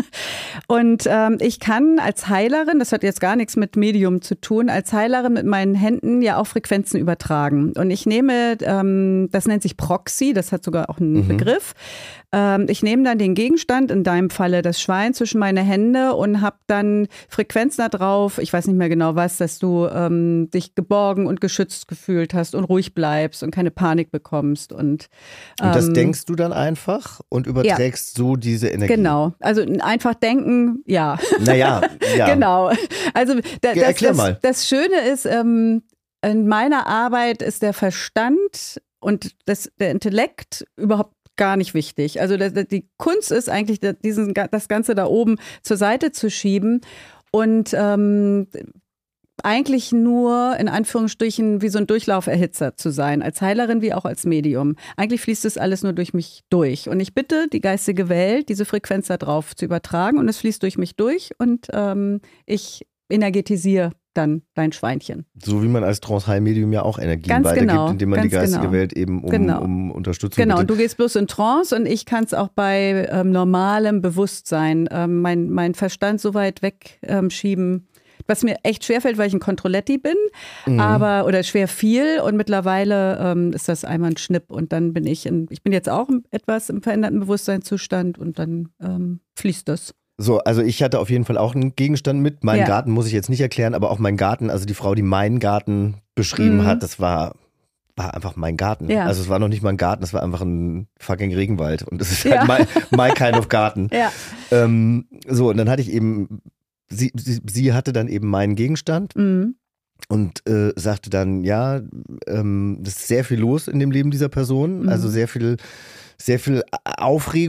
Und ähm, ich kann als Heilerin, das hat jetzt gar nichts mit Medium zu tun, als Heilerin mit meinen Händen ja auch Frequenzen übertragen. Und ich nehme, ähm, das nennt sich Proxy, das hat sogar auch einen mhm. Begriff. Ähm, ich nehme dann den Gegenstand, in deinem Falle das Schwein, zwischen meine Hände und habe dann Frequenzen da drauf, ich weiß nicht mehr genau was, dass du ähm, dich geborgen und geschützt gefühlt hast und ruhig bleibst und keine Panik bekommst. Und, ähm, und das denkst du dann einfach und überträgst ja. so diese Energie? Genau, also einfach denken, ja. Naja, ja. Genau. Also da, ja, das, das, das Schöne ist, ähm, in meiner Arbeit ist der Verstand und das, der Intellekt überhaupt gar nicht wichtig. Also das, die Kunst ist eigentlich, diesen, das Ganze da oben zur Seite zu schieben und ähm, eigentlich nur in Anführungsstrichen wie so ein Durchlauferhitzer zu sein, als Heilerin wie auch als Medium. Eigentlich fließt das alles nur durch mich durch. Und ich bitte die geistige Welt, diese Frequenz da drauf zu übertragen und es fließt durch mich durch und ähm, ich energetisiere dann dein Schweinchen. So wie man als Trance-Heilmedium ja auch Energien ganz weitergibt, genau, indem man die geistige genau. Welt eben um, genau. um Unterstützung Genau, bittet. und du gehst bloß in Trance und ich kann es auch bei ähm, normalem Bewusstsein, ähm, mein, mein Verstand so weit wegschieben, ähm, was mir echt schwerfällt, weil ich ein Controletti bin, mhm. aber oder schwer viel und mittlerweile ähm, ist das einmal ein Schnipp und dann bin ich, in, ich bin jetzt auch etwas im veränderten Bewusstseinszustand und dann ähm, fließt das. So, also ich hatte auf jeden Fall auch einen Gegenstand mit. Meinen ja. Garten muss ich jetzt nicht erklären, aber auch mein Garten, also die Frau, die meinen Garten beschrieben mhm. hat, das war, war einfach mein Garten. Ja. Also es war noch nicht mal ein Garten, es war einfach ein fucking Regenwald und das ist ja. halt my, my kind of Garten. Ja. Ähm, so, und dann hatte ich eben, sie, sie, sie hatte dann eben meinen Gegenstand. Mhm. Und äh, sagte dann, ja, ähm, es ist sehr viel los in dem Leben dieser Person, mhm. also sehr viel, sehr viel Aufregung,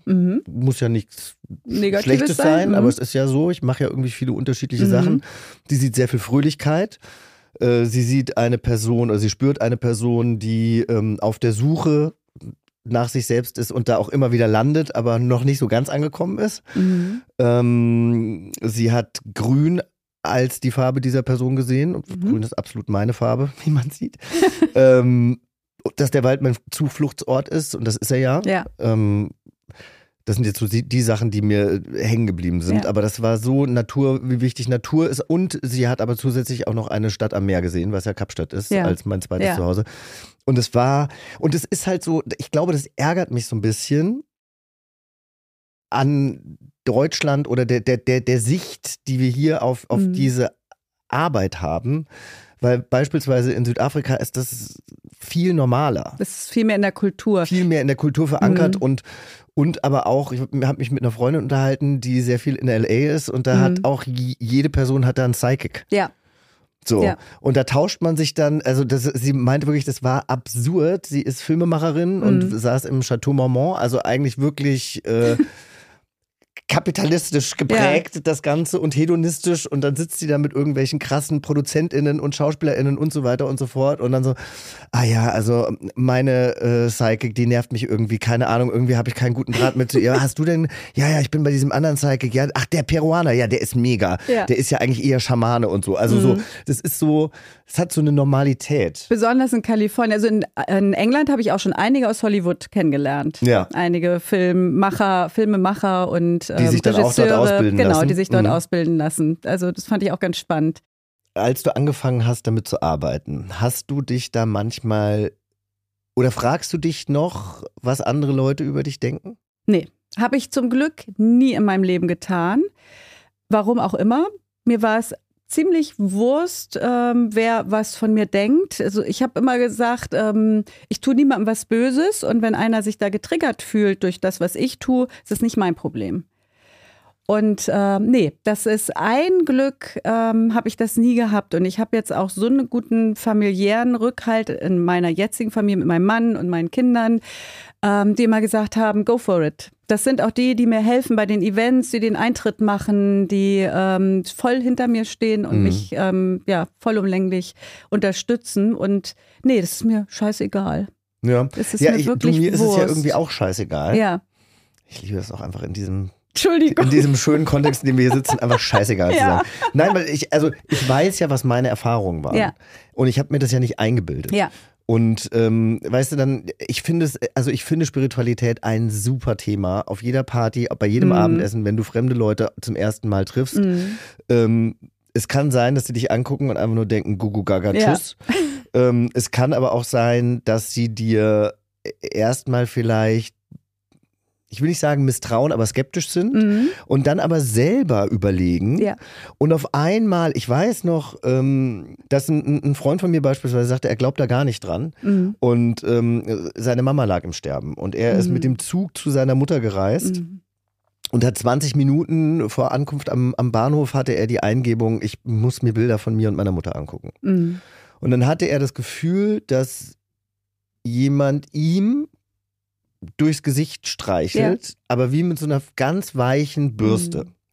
Mhm. Muss ja nichts Negatives Schlechtes sein, sein, mhm. aber es ist ja so, ich mache ja irgendwie viele unterschiedliche Mhm. Sachen. Die sieht sehr viel Fröhlichkeit. Äh, sie sieht eine Person, oder sie spürt eine Person, die ähm, auf der Suche nach sich selbst ist und da auch immer wieder landet, aber noch nicht so ganz angekommen ist. Mhm. Ähm, sie hat Grün als die Farbe dieser Person gesehen. Und Mhm. Grün ist absolut meine Farbe, wie man sieht. ähm, dass der Wald mein Zufluchtsort ist, und das ist er ja. Ja. Ähm, das sind jetzt so die, die Sachen, die mir hängen geblieben sind. Ja. Aber das war so Natur, wie wichtig Natur ist. Und sie hat aber zusätzlich auch noch eine Stadt am Meer gesehen, was ja Kapstadt ist, Ja. als mein zweites Ja. Zuhause. Und es war, und es ist halt so, ich glaube, das ärgert mich so ein bisschen an Deutschland oder der, der, der, der Sicht, die wir hier auf, auf Mhm. diese Arbeit haben. Weil beispielsweise in Südafrika ist das viel normaler. Das ist viel mehr in der Kultur. Viel mehr in der Kultur verankert Mhm. und, und aber auch, ich habe mich mit einer Freundin unterhalten, die sehr viel in L A ist, und da Mhm. hat auch j- jede Person hat da einen Psychic. Ja. So. Ja. Und da tauscht man sich dann, also das, sie meinte wirklich, das war absurd. Sie ist Filmemacherin Mhm. und saß im Chateau Marmont, also eigentlich wirklich äh, kapitalistisch geprägt, das Ganze, und hedonistisch, und dann sitzt sie da mit irgendwelchen krassen ProduzentInnen und SchauspielerInnen und so weiter und so fort, und dann so, ah ja, also meine äh, Psychic, die nervt mich irgendwie, keine Ahnung, irgendwie habe ich keinen guten Draht mit zu ihr. Hast du denn, ja, ja, ich bin bei diesem anderen Psychic, ja, ach, der Peruaner, ja, der ist mega, Ja. der ist ja eigentlich eher Schamane und so, also Mhm. so, das ist so, es hat so eine Normalität. Besonders in Kalifornien. Also in, in England habe ich auch schon einige aus Hollywood kennengelernt. Ja. Einige Filmmacher, Filmemacher und Die sich dann auch dort Regisseure, ausbilden genau, lassen. die sich dort Mhm. ausbilden lassen. Also das fand ich auch ganz spannend. Als du angefangen hast, damit zu arbeiten, hast du dich da manchmal, oder fragst du dich noch, was andere Leute über dich denken? Nee, habe ich zum Glück nie in meinem Leben getan. Warum auch immer. Mir war es ziemlich Wurst, ähm, wer was von mir denkt. Also ich habe immer gesagt, ähm, ich tue niemandem was Böses, und wenn einer sich da getriggert fühlt durch das, was ich tue, ist das nicht mein Problem. Und ähm, nee, das ist ein Glück, ähm, habe ich das nie gehabt. Und ich habe jetzt auch so einen guten familiären Rückhalt in meiner jetzigen Familie mit meinem Mann und meinen Kindern, ähm, die immer gesagt haben, go for it. Das sind auch die, die mir helfen bei den Events, die den Eintritt machen, die ähm, voll hinter mir stehen und Mhm. mich ähm, ja, vollumlänglich unterstützen. Und nee, das ist mir scheißegal. Ja, Es ist ja mir ich, du, wirklich mir ist es ja Wurst. irgendwie auch scheißegal. Ja, Ich liebe das auch einfach in diesem, Entschuldigung. in diesem schönen Kontext, in dem wir hier sitzen, einfach scheißegal zu Ja. sein. Nein, weil ich, also ich weiß ja, was meine Erfahrungen waren. Ja. Und ich habe mir das ja nicht eingebildet. Ja. Und ähm, weißt du dann, ich finde es, also ich finde Spiritualität ein super Thema auf jeder Party, bei jedem Mhm. Abendessen, wenn du fremde Leute zum ersten Mal triffst. Mhm. Ähm, es kann sein, dass sie dich angucken und einfach nur denken, Gugu Gaga, Ja. tschüss. ähm, es kann aber auch sein, dass sie dir erstmal vielleicht, ich will nicht sagen misstrauen, aber skeptisch sind Mhm. und dann aber selber überlegen. Ja. Und auf einmal, ich weiß noch, ähm, dass ein, ein Freund von mir beispielsweise sagte, er glaubt da gar nicht dran. Mhm. Und ähm, seine Mama lag im Sterben. Und er ist Mhm. mit dem Zug zu seiner Mutter gereist. Mhm. Und hat zwanzig Minuten vor Ankunft am, am Bahnhof hatte er die Eingebung, ich muss mir Bilder von mir und meiner Mutter angucken. Mhm. Und dann hatte er das Gefühl, dass jemand ihm durchs Gesicht streichelt, aber wie mit so einer ganz weichen Bürste. Mhm.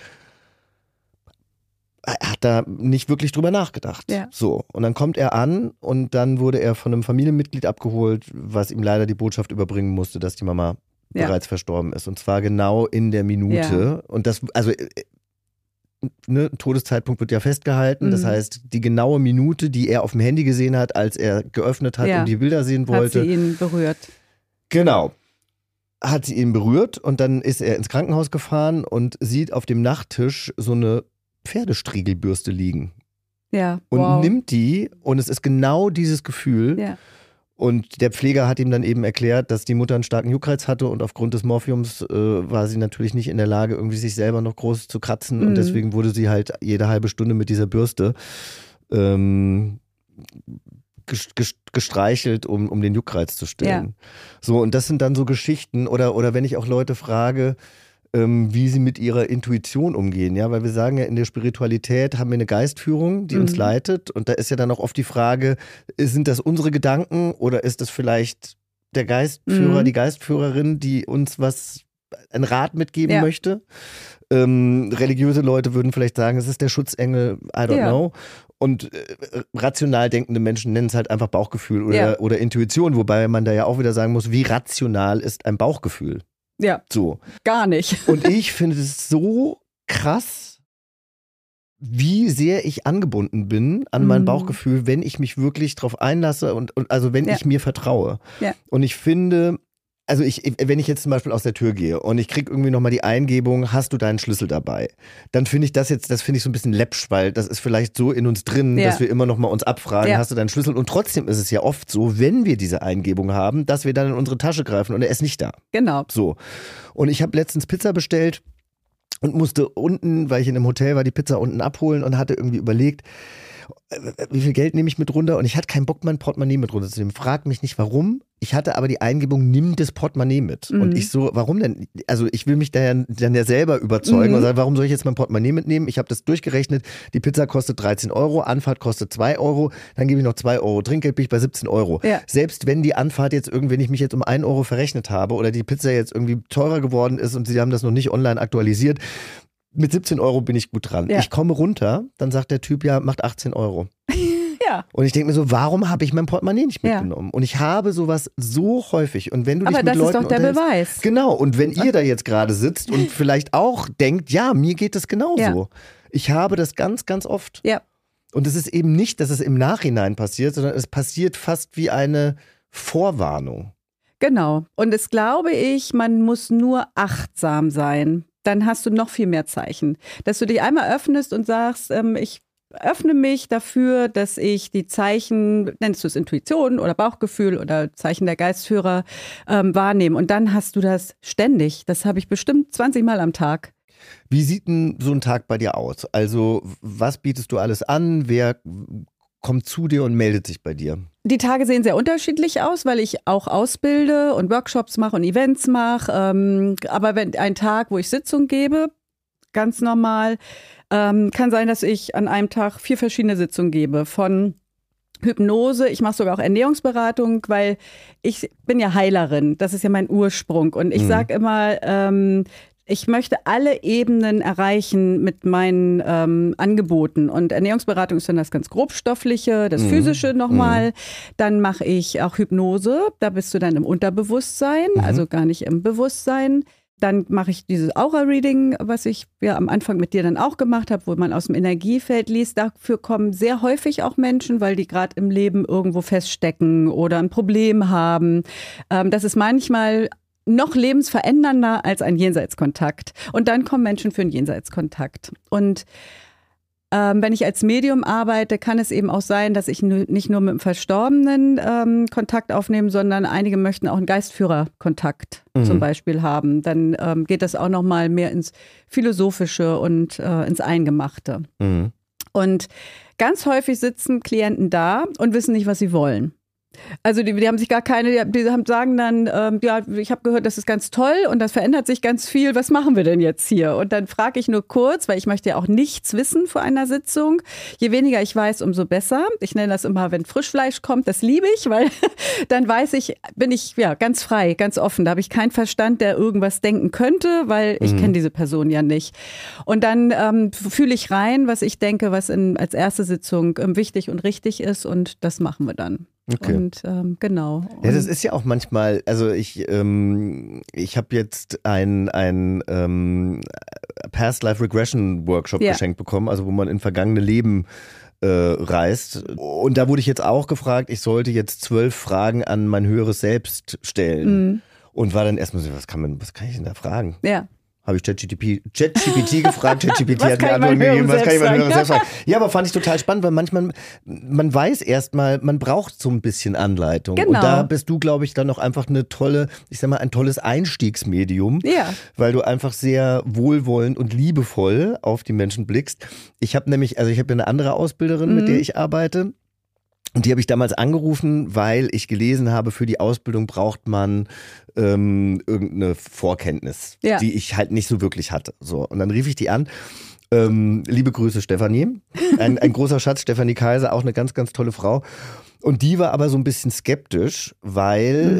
Er hat da nicht wirklich drüber nachgedacht. Ja. So. Und dann kommt er an und dann wurde er von einem Familienmitglied abgeholt, was ihm leider die Botschaft überbringen musste, dass die Mama Ja. bereits verstorben ist. Und zwar genau in der Minute. Ja. Und das, also, äh, ne, Todeszeitpunkt wird ja festgehalten. Das Mhm. heißt, die genaue Minute, die er auf dem Handy gesehen hat, als er geöffnet hat Ja. und die Bilder sehen Hat wollte. sie ihn berührt. Genau. Hat sie ihn berührt und dann ist er ins Krankenhaus gefahren und sieht auf dem Nachttisch so eine Pferdestriegelbürste liegen. Ja, Und wow. nimmt die und es ist genau dieses Gefühl. Ja. Und der Pfleger hat ihm dann eben erklärt, dass die Mutter einen starken Juckreiz hatte und aufgrund des Morphiums äh, war sie natürlich nicht in der Lage, irgendwie sich selber noch groß zu kratzen. Mhm. Und deswegen wurde sie halt jede halbe Stunde mit dieser Bürste ähm, ges- ges- gestreichelt, um, um den Juckreiz zu stillen. So, und das sind dann so Geschichten. Oder, oder wenn ich auch Leute frage, ähm, wie sie mit ihrer Intuition umgehen, ja, weil wir sagen ja, in der Spiritualität haben wir eine Geistführung, die uns Mhm. leitet, und da ist ja dann auch oft die Frage, sind das unsere Gedanken oder ist das vielleicht der Geistführer, Mhm. die Geistführerin, die uns was einen Rat mitgeben ja. möchte. Ähm, religiöse Leute würden vielleicht sagen, es ist der Schutzengel, I don't ja. know. Und äh, rational denkende Menschen nennen es halt einfach Bauchgefühl oder, ja. oder Intuition, wobei man da ja auch wieder sagen muss, wie rational ist ein Bauchgefühl? Ja, so. Gar nicht. Und ich finde es so krass, wie sehr ich angebunden bin an mein Bauchgefühl, wenn ich mich wirklich drauf einlasse und, und also wenn ja. ich mir vertraue. Ja. Und ich finde, also ich, wenn ich jetzt zum Beispiel aus der Tür gehe und ich kriege irgendwie nochmal die Eingebung, hast du deinen Schlüssel dabei? Dann finde ich das jetzt, das finde ich so ein bisschen läppsch, weil das ist vielleicht so in uns drin, ja. dass wir immer nochmal uns abfragen, ja. hast du deinen Schlüssel? Und trotzdem ist es ja oft so, wenn wir diese Eingebung haben, dass wir dann in unsere Tasche greifen und er ist nicht da. Genau. So. Und ich habe letztens Pizza bestellt und musste unten, weil ich in einem Hotel war, die Pizza unten abholen und hatte irgendwie überlegt, wie viel Geld nehme ich mit runter? Und ich hatte keinen Bock, mein Portemonnaie mit runterzunehmen. Frag mich nicht, warum. Ich hatte aber die Eingebung, nimm das Portemonnaie mit. Mhm. Und ich so, warum denn? Also ich will mich da ja, dann ja selber überzeugen mhm. und sagen, warum soll ich jetzt mein Portemonnaie mitnehmen? Ich habe das durchgerechnet. Die Pizza kostet dreizehn Euro, Anfahrt kostet zwei Euro, dann gebe ich noch zwei Euro Trinkgeld, bin ich bei siebzehn Euro. Ja. Selbst wenn die Anfahrt jetzt irgendwie, wenn ich mich jetzt um einen Euro verrechnet habe oder die Pizza jetzt irgendwie teurer geworden ist und sie haben das noch nicht online aktualisiert, mit siebzehn Euro bin ich gut dran. Ja. Ich komme runter, dann sagt der Typ, ja, macht achtzehn Euro. Ja. Und ich denke mir so, warum habe ich mein Portemonnaie nicht mitgenommen? Ja. Und ich habe sowas so häufig. Und wenn du dich Aber mit das Leuten ist doch der Beweis. Genau. Und wenn ihr da jetzt gerade sitzt und vielleicht auch denkt, ja, mir geht das genauso. Ja. Ich habe das ganz, ganz oft. Ja. Und es ist eben nicht, dass es im Nachhinein passiert, sondern es passiert fast wie eine Vorwarnung. Genau. Und es glaube ich, man muss nur achtsam sein. Dann hast du noch viel mehr Zeichen. Dass du dich einmal öffnest und sagst, ähm, ich öffne mich dafür, dass ich die Zeichen, nennst du es Intuition oder Bauchgefühl oder Zeichen der Geistführer, ähm, wahrnehme. Und dann hast du das ständig. Das habe ich bestimmt zwanzig Mal am Tag. Wie sieht denn so ein Tag bei dir aus? Also was bietest du alles an? Wer kommt zu dir und meldet sich bei dir? Die Tage sehen sehr unterschiedlich aus, weil ich auch ausbilde und Workshops mache und Events mache. Ähm, aber wenn ein Tag, wo ich Sitzung gebe, ganz normal, ähm, kann sein, dass ich an einem Tag vier verschiedene Sitzungen gebe. Von Hypnose, ich mache sogar auch Ernährungsberatung, weil ich bin ja Heilerin. Das ist ja mein Ursprung. Und ich mhm. sage immer, ähm, ich möchte alle Ebenen erreichen mit meinen ähm, Angeboten. Und Ernährungsberatung ist dann das ganz grobstoffliche, das Physische nochmal. Mhm. Dann mache ich auch Hypnose. Da bist du dann im Unterbewusstsein, mhm. also gar nicht im Bewusstsein. Dann mache ich dieses Aura-Reading, was ich ja am Anfang mit dir dann auch gemacht habe, wo man aus dem Energiefeld liest. Dafür kommen sehr häufig auch Menschen, weil die gerade im Leben irgendwo feststecken oder ein Problem haben. Ähm, das ist manchmal noch lebensverändernder als ein Jenseitskontakt. Und dann kommen Menschen für einen Jenseitskontakt. Und ähm, wenn ich als Medium arbeite, kann es eben auch sein, dass ich n- nicht nur mit dem Verstorbenen ähm, Kontakt aufnehme, sondern einige möchten auch einen Geistführerkontakt mhm. zum Beispiel haben. Dann ähm, geht das auch noch mal mehr ins Philosophische und äh, ins Eingemachte. Mhm. Und ganz häufig sitzen Klienten da und wissen nicht, was sie wollen. Also die, die haben sich gar keine, die, die haben, sagen dann, ähm, ja, ich habe gehört, das ist ganz toll und das verändert sich ganz viel, was machen wir denn jetzt hier? Und dann frage ich nur kurz, weil ich möchte ja auch nichts wissen vor einer Sitzung. Je weniger ich weiß, umso besser. Ich nenne das immer, wenn Frischfleisch kommt, das liebe ich, weil dann weiß ich, bin ich ja ganz frei, ganz offen. Da habe ich keinen Verstand, der irgendwas denken könnte, weil ich mhm. kenne diese Person ja nicht. Und dann ähm, fühle ich rein, was ich denke, was in, als erste Sitzung ähm, wichtig und richtig ist und das machen wir dann. Okay. Und ähm, genau. Ja, das ist ja auch manchmal, also ich, ähm, ich habe jetzt ein, ein ähm, Past Life Regression Workshop ja. geschenkt bekommen, also wo man in vergangene Leben äh, reist. Und da wurde ich jetzt auch gefragt, ich sollte jetzt zwölf Fragen an mein höheres Selbst stellen. Mhm. Und war dann erstmal so, was kann man, was kann ich denn da fragen? Ja. Habe ich ChatGPT gefragt, ChatGPT hat mir Antworten gegeben, was kann ich mein höheres Selbst fragen? Ja, aber fand ich total spannend, weil manchmal, man weiß erstmal, man braucht so ein bisschen Anleitung. Genau. Und da bist du, glaube ich, dann noch einfach eine tolle, ich sag mal, ein tolles Einstiegsmedium, ja. weil du einfach sehr wohlwollend und liebevoll auf die Menschen blickst. Ich habe nämlich, also ich habe ja eine andere Ausbilderin, mhm. mit der ich arbeite. Und die habe ich damals angerufen, weil ich gelesen habe, für die Ausbildung braucht man ähm, irgendeine Vorkenntnis, ja. die ich halt nicht so wirklich hatte. So, und dann rief ich die an. Ähm, liebe Grüße, Stefanie. Ein, ein großer Schatz, Stefanie Kaiser, auch eine ganz, ganz tolle Frau. Und die war aber so ein bisschen skeptisch, weil mhm.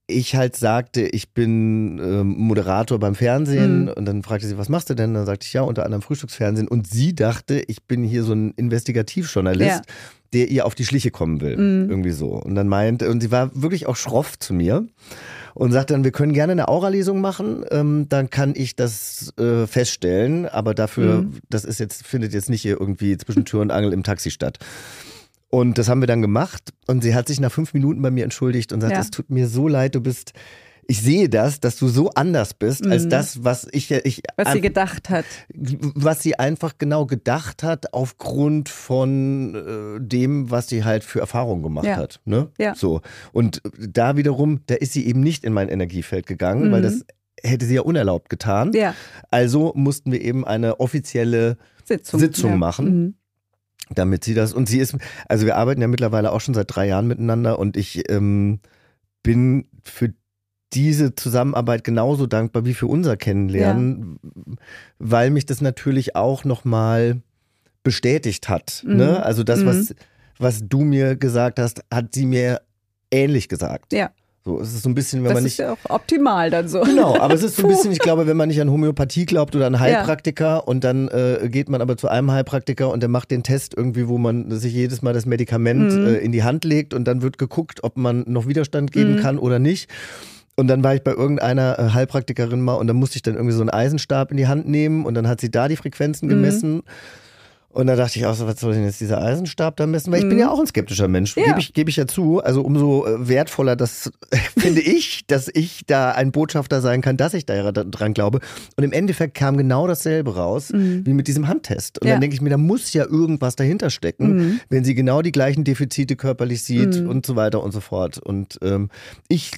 ich halt sagte, ich bin ähm, Moderator beim Fernsehen mhm. und dann fragte sie, was machst du denn? Dann sagte ich, ja, unter anderem Frühstücksfernsehen und sie dachte, ich bin hier so ein Investigativjournalist, ja. der ihr auf die Schliche kommen will, mhm. irgendwie so. Und dann meinte, und sie war wirklich auch schroff zu mir und sagte dann, wir können gerne eine Aura-Lesung machen, ähm, dann kann ich das äh, feststellen, aber dafür, mhm. das ist jetzt, findet jetzt nicht hier irgendwie zwischen Tür und Angel im Taxi statt. Und das haben wir dann gemacht und sie hat sich nach fünf Minuten bei mir entschuldigt und sagt, ja. es tut mir so leid, du bist, ich sehe das, dass du so anders bist, mhm. als das, was ich, ich was sie gedacht hat. Was sie einfach genau gedacht hat aufgrund von äh, dem, was sie halt für Erfahrungen gemacht ja. hat. Ne? Ja. So. Und da wiederum, da ist sie eben nicht in mein Energiefeld gegangen, mhm. weil das hätte sie ja unerlaubt getan. Ja. Also mussten wir eben eine offizielle Sitzung, Sitzung ja. machen. Mhm. Damit sie das, und sie ist, also wir arbeiten ja mittlerweile auch schon seit drei Jahren miteinander und ich ähm, bin für diese Zusammenarbeit genauso dankbar wie für unser Kennenlernen, ja. weil mich das natürlich auch nochmal bestätigt hat. Mhm. Ne? Also das, mhm. was, was du mir gesagt hast, hat sie mir ähnlich gesagt. Ja. So, es ist so ein bisschen, wenn das man nicht. Das ist ja auch optimal dann so. Genau, aber es ist so ein bisschen, ich glaube, wenn man nicht an Homöopathie glaubt oder an Heilpraktiker ja. und dann äh, geht man aber zu einem Heilpraktiker und der macht den Test irgendwie, wo man sich jedes Mal das Medikament mhm. äh, in die Hand legt und dann wird geguckt, ob man noch Widerstand geben mhm. kann oder nicht. Und dann war ich bei irgendeiner äh, Heilpraktikerin mal und dann musste ich dann irgendwie so einen Eisenstab in die Hand nehmen und dann hat sie da die Frequenzen gemessen. Mhm. Und da dachte ich auch so, was soll denn jetzt dieser Eisenstab da messen? Weil ich mhm. bin ja auch ein skeptischer Mensch, ja. gebe ich, geb ich ja zu. Also umso wertvoller das finde ich, dass ich da ein Botschafter sein kann, dass ich da dran glaube. Und im Endeffekt kam genau dasselbe raus, mhm. wie mit diesem Handtest. Und ja. dann denke ich mir, da muss ja irgendwas dahinter stecken, mhm. wenn sie genau die gleichen Defizite körperlich sieht mhm. und so weiter und so fort. Und ähm, ich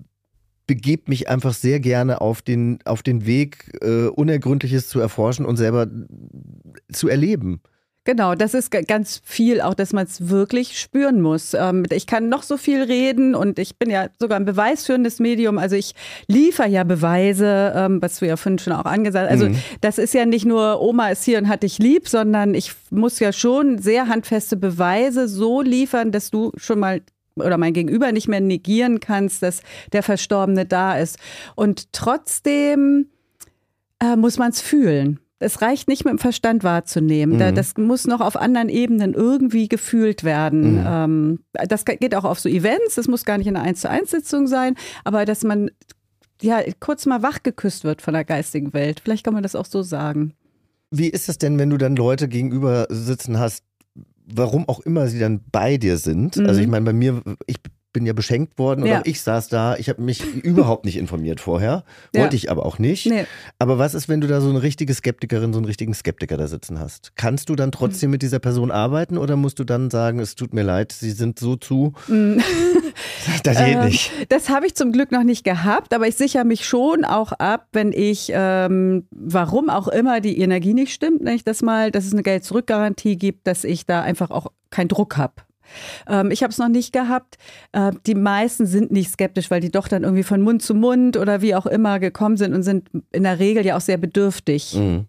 begebe mich einfach sehr gerne auf den, auf den Weg, äh, Unergründliches zu erforschen und selber zu erleben. Genau, das ist ganz viel auch, dass man es wirklich spüren muss. Ich kann noch so viel reden und ich bin ja sogar ein beweisführendes Medium. Also ich liefere ja Beweise, was du ja vorhin schon auch angesagt hast. Also mhm. das ist ja nicht nur Oma ist hier und hat dich lieb, sondern ich muss ja schon sehr handfeste Beweise so liefern, dass du schon mal oder mein Gegenüber nicht mehr negieren kannst, dass der Verstorbene da ist. Und trotzdem äh, muss man es fühlen. Es reicht nicht mit dem Verstand wahrzunehmen. Mhm. Das muss noch auf anderen Ebenen irgendwie gefühlt werden. Mhm. Das geht auch auf so Events. Das muss gar nicht in einer eins zu eins Sitzung sein. Aber dass man ja kurz mal wachgeküsst wird von der geistigen Welt. Vielleicht kann man das auch so sagen. Wie ist es denn, wenn du dann Leute gegenüber sitzen hast, warum auch immer sie dann bei dir sind? Mhm. Also ich meine, bei mir, ich bin ja beschenkt worden und ja. auch ich saß da, ich habe mich überhaupt nicht informiert vorher, wollte ja. ich aber auch nicht. Nee. Aber was ist, wenn du da so eine richtige Skeptikerin, so einen richtigen Skeptiker da sitzen hast? Kannst du dann trotzdem mhm. mit dieser Person arbeiten oder musst du dann sagen, es tut mir leid, sie sind so zu? Mhm. Das geht nicht. Ähm, das habe ich zum Glück noch nicht gehabt, aber ich sichere mich schon auch ab, wenn ich, ähm, warum auch immer die Energie nicht stimmt, nenne ich das mal, dass es eine Geld-Zurück-Garantie gibt, dass ich da einfach auch keinen Druck habe. Ähm, ich habe es noch nicht gehabt. Äh, die meisten sind nicht skeptisch, weil die doch dann irgendwie von Mund zu Mund oder wie auch immer gekommen sind und sind in der Regel ja auch sehr bedürftig. Mhm.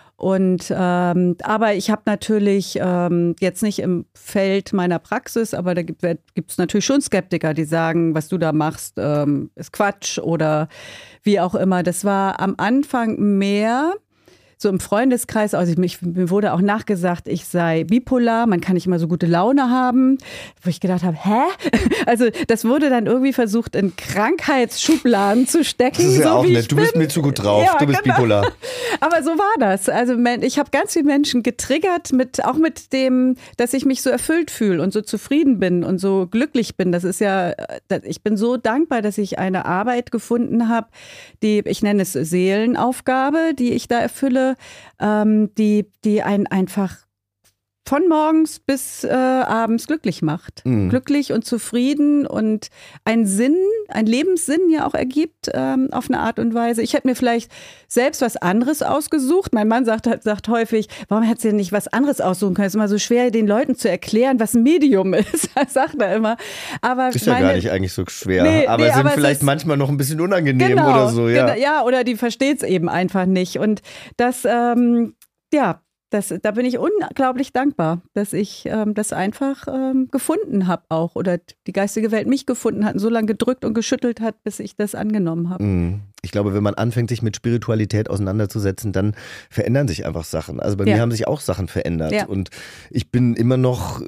Und ähm, aber ich habe natürlich ähm, jetzt nicht im Feld meiner Praxis, aber da gibt es natürlich schon Skeptiker, die sagen, was du da machst, ähm, ist Quatsch oder wie auch immer. Das war am Anfang mehr so im Freundeskreis, also ich, mir wurde auch nachgesagt, ich sei bipolar, man kann nicht immer so gute Laune haben, wo ich gedacht habe, hä? Also das wurde dann irgendwie versucht, in Krankheitsschubladen zu stecken. Das ist ja so auch nett, du bin. bist mir zu gut drauf, ja, du bist genau. bipolar. Aber so war das. Also ich habe ganz viele Menschen getriggert, mit auch mit dem, dass ich mich so erfüllt fühle und so zufrieden bin und so glücklich bin. Das ist ja, ich bin so dankbar, dass ich eine Arbeit gefunden habe, die, ich nenne es Seelenaufgabe, die ich da erfülle, ähm, die, die einen einfach von morgens bis äh, abends glücklich macht. Mhm. Glücklich und zufrieden und einen Sinn, einen Lebenssinn ja auch ergibt ähm, auf eine Art und Weise. Ich hätte mir vielleicht selbst was anderes ausgesucht. Mein Mann sagt, sagt häufig, warum hättest du denn nicht was anderes aussuchen können? Es ist immer so schwer, den Leuten zu erklären, was ein Medium ist. Das sagt er immer. Aber ist meine, ja gar nicht eigentlich so schwer. Nee, aber nee, sind aber vielleicht manchmal noch ein bisschen unangenehm genau, oder so. Ja, genau, ja, oder die versteht es eben einfach nicht. Und das, ähm, ja, Das, da bin ich unglaublich dankbar, dass ich ähm, das einfach ähm, gefunden habe auch oder die geistige Welt mich gefunden hat und so lange gedrückt und geschüttelt hat, bis ich das angenommen habe. Ich glaube, wenn man anfängt, sich mit Spiritualität auseinanderzusetzen, dann verändern sich einfach Sachen. Also bei ja. mir haben sich auch Sachen verändert ja. und ich bin immer noch,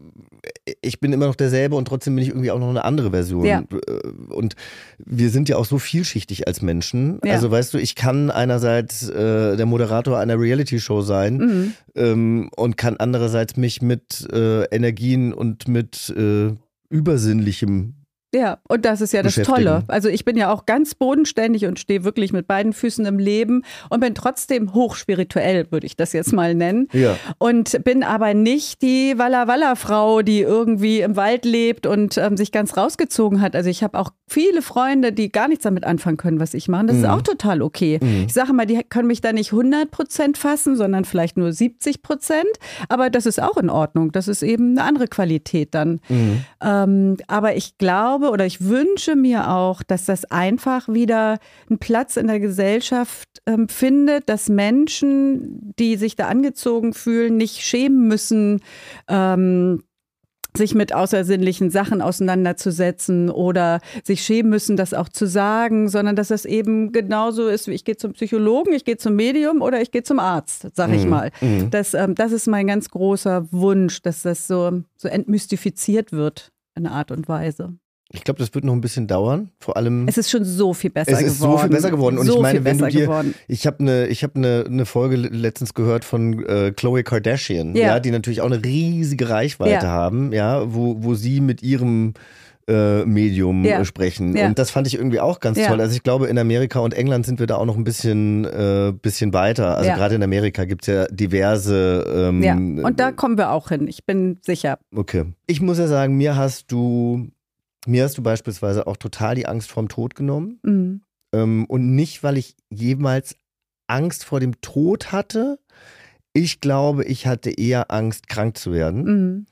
ich bin immer noch derselbe und trotzdem bin ich irgendwie auch noch eine andere Version. Ja. Und wir sind ja auch so vielschichtig als Menschen. Ja. Also weißt du, ich kann einerseits äh, der Moderator einer Reality-Show sein, mhm. Ähm, und kann andererseits mich mit äh, Energien und mit äh, Übersinnlichem Ja, und das ist ja das Tolle. Also ich bin ja auch ganz bodenständig und stehe wirklich mit beiden Füßen im Leben und bin trotzdem hochspirituell, würde ich das jetzt mal nennen. Ja. Und bin aber nicht die Walla-Walla-Frau, die irgendwie im Wald lebt und ähm, sich ganz rausgezogen hat. Also ich habe auch viele Freunde, die gar nichts damit anfangen können, was ich mache. Das mhm. ist auch total okay. Mhm. Ich sage mal, die können mich da nicht hundert Prozent fassen, sondern vielleicht nur siebzig Prozent. Aber das ist auch in Ordnung. Das ist eben eine andere Qualität dann. Mhm. Ähm, aber ich glaube, oder ich wünsche mir auch, dass das einfach wieder einen Platz in der Gesellschaft ähm, findet, dass Menschen, die sich da angezogen fühlen, nicht schämen müssen, ähm, sich mit außersinnlichen Sachen auseinanderzusetzen oder sich schämen müssen, das auch zu sagen, sondern dass das eben genauso ist, wie ich gehe zum Psychologen, ich gehe zum Medium oder ich gehe zum Arzt, sag ich mal. Mhm. Das, ähm, das ist mein ganz großer Wunsch, dass das so, so entmystifiziert wird in einer Art und Weise. Ich glaube, das wird noch ein bisschen dauern. Vor allem. Es ist schon so viel besser geworden. Es ist geworden. so viel besser geworden. Und so ich meine, wenn du dir, geworden. ich habe eine, ich habe eine, eine Folge letztens gehört von äh, Khloe Kardashian, ja. ja, die natürlich auch eine riesige Reichweite ja. haben, ja, wo, wo sie mit ihrem äh, Medium ja. sprechen. Ja. Und das fand ich irgendwie auch ganz ja. toll. Also ich glaube, in Amerika und England sind wir da auch noch ein bisschen, äh, bisschen weiter. Also ja. gerade in Amerika gibt es ja diverse. Ähm, ja. Und da kommen wir auch hin. Ich bin sicher. Okay. Ich muss ja sagen, mir hast du Mir hast du beispielsweise auch total die Angst vorm Tod genommen. Mhm. Ähm, und nicht, weil ich jemals Angst vor dem Tod hatte. Ich glaube, ich hatte eher Angst, krank zu werden. Mhm.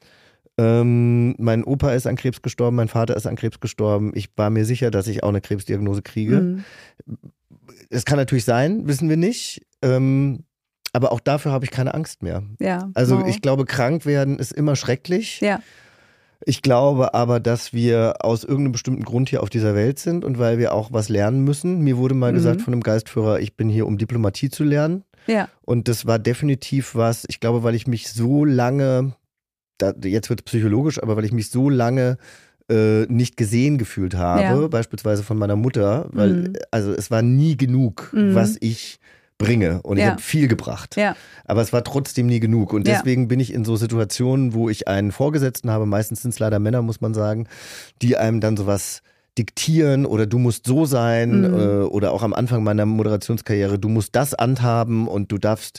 Ähm, mein Opa ist an Krebs gestorben, mein Vater ist an Krebs gestorben. Ich war mir sicher, dass ich auch eine Krebsdiagnose kriege. Mhm. Es kann natürlich sein, wissen wir nicht. Ähm, aber auch dafür habe ich keine Angst mehr. Ja, also wow. ich glaube, krank werden ist immer schrecklich. Ja. Ich glaube aber, dass wir aus irgendeinem bestimmten Grund hier auf dieser Welt sind und weil wir auch was lernen müssen. Mir wurde mal mhm. gesagt von einem Geistführer, ich bin hier, um Diplomatie zu lernen. Ja. Und das war definitiv was, ich glaube, weil ich mich so lange, da, jetzt wird es psychologisch, aber weil ich mich so lange äh, nicht gesehen gefühlt habe, ja. beispielsweise von meiner Mutter, weil mhm. also es war nie genug, mhm. was ich bringe und ja. ich habe viel gebracht, ja. aber es war trotzdem nie genug und deswegen ja. bin ich in so Situationen, wo ich einen Vorgesetzten habe, meistens sind es leider Männer, muss man sagen, die einem dann sowas diktieren oder du musst so sein mhm. äh, oder auch am Anfang meiner Moderationskarriere, du musst das anhaben und du darfst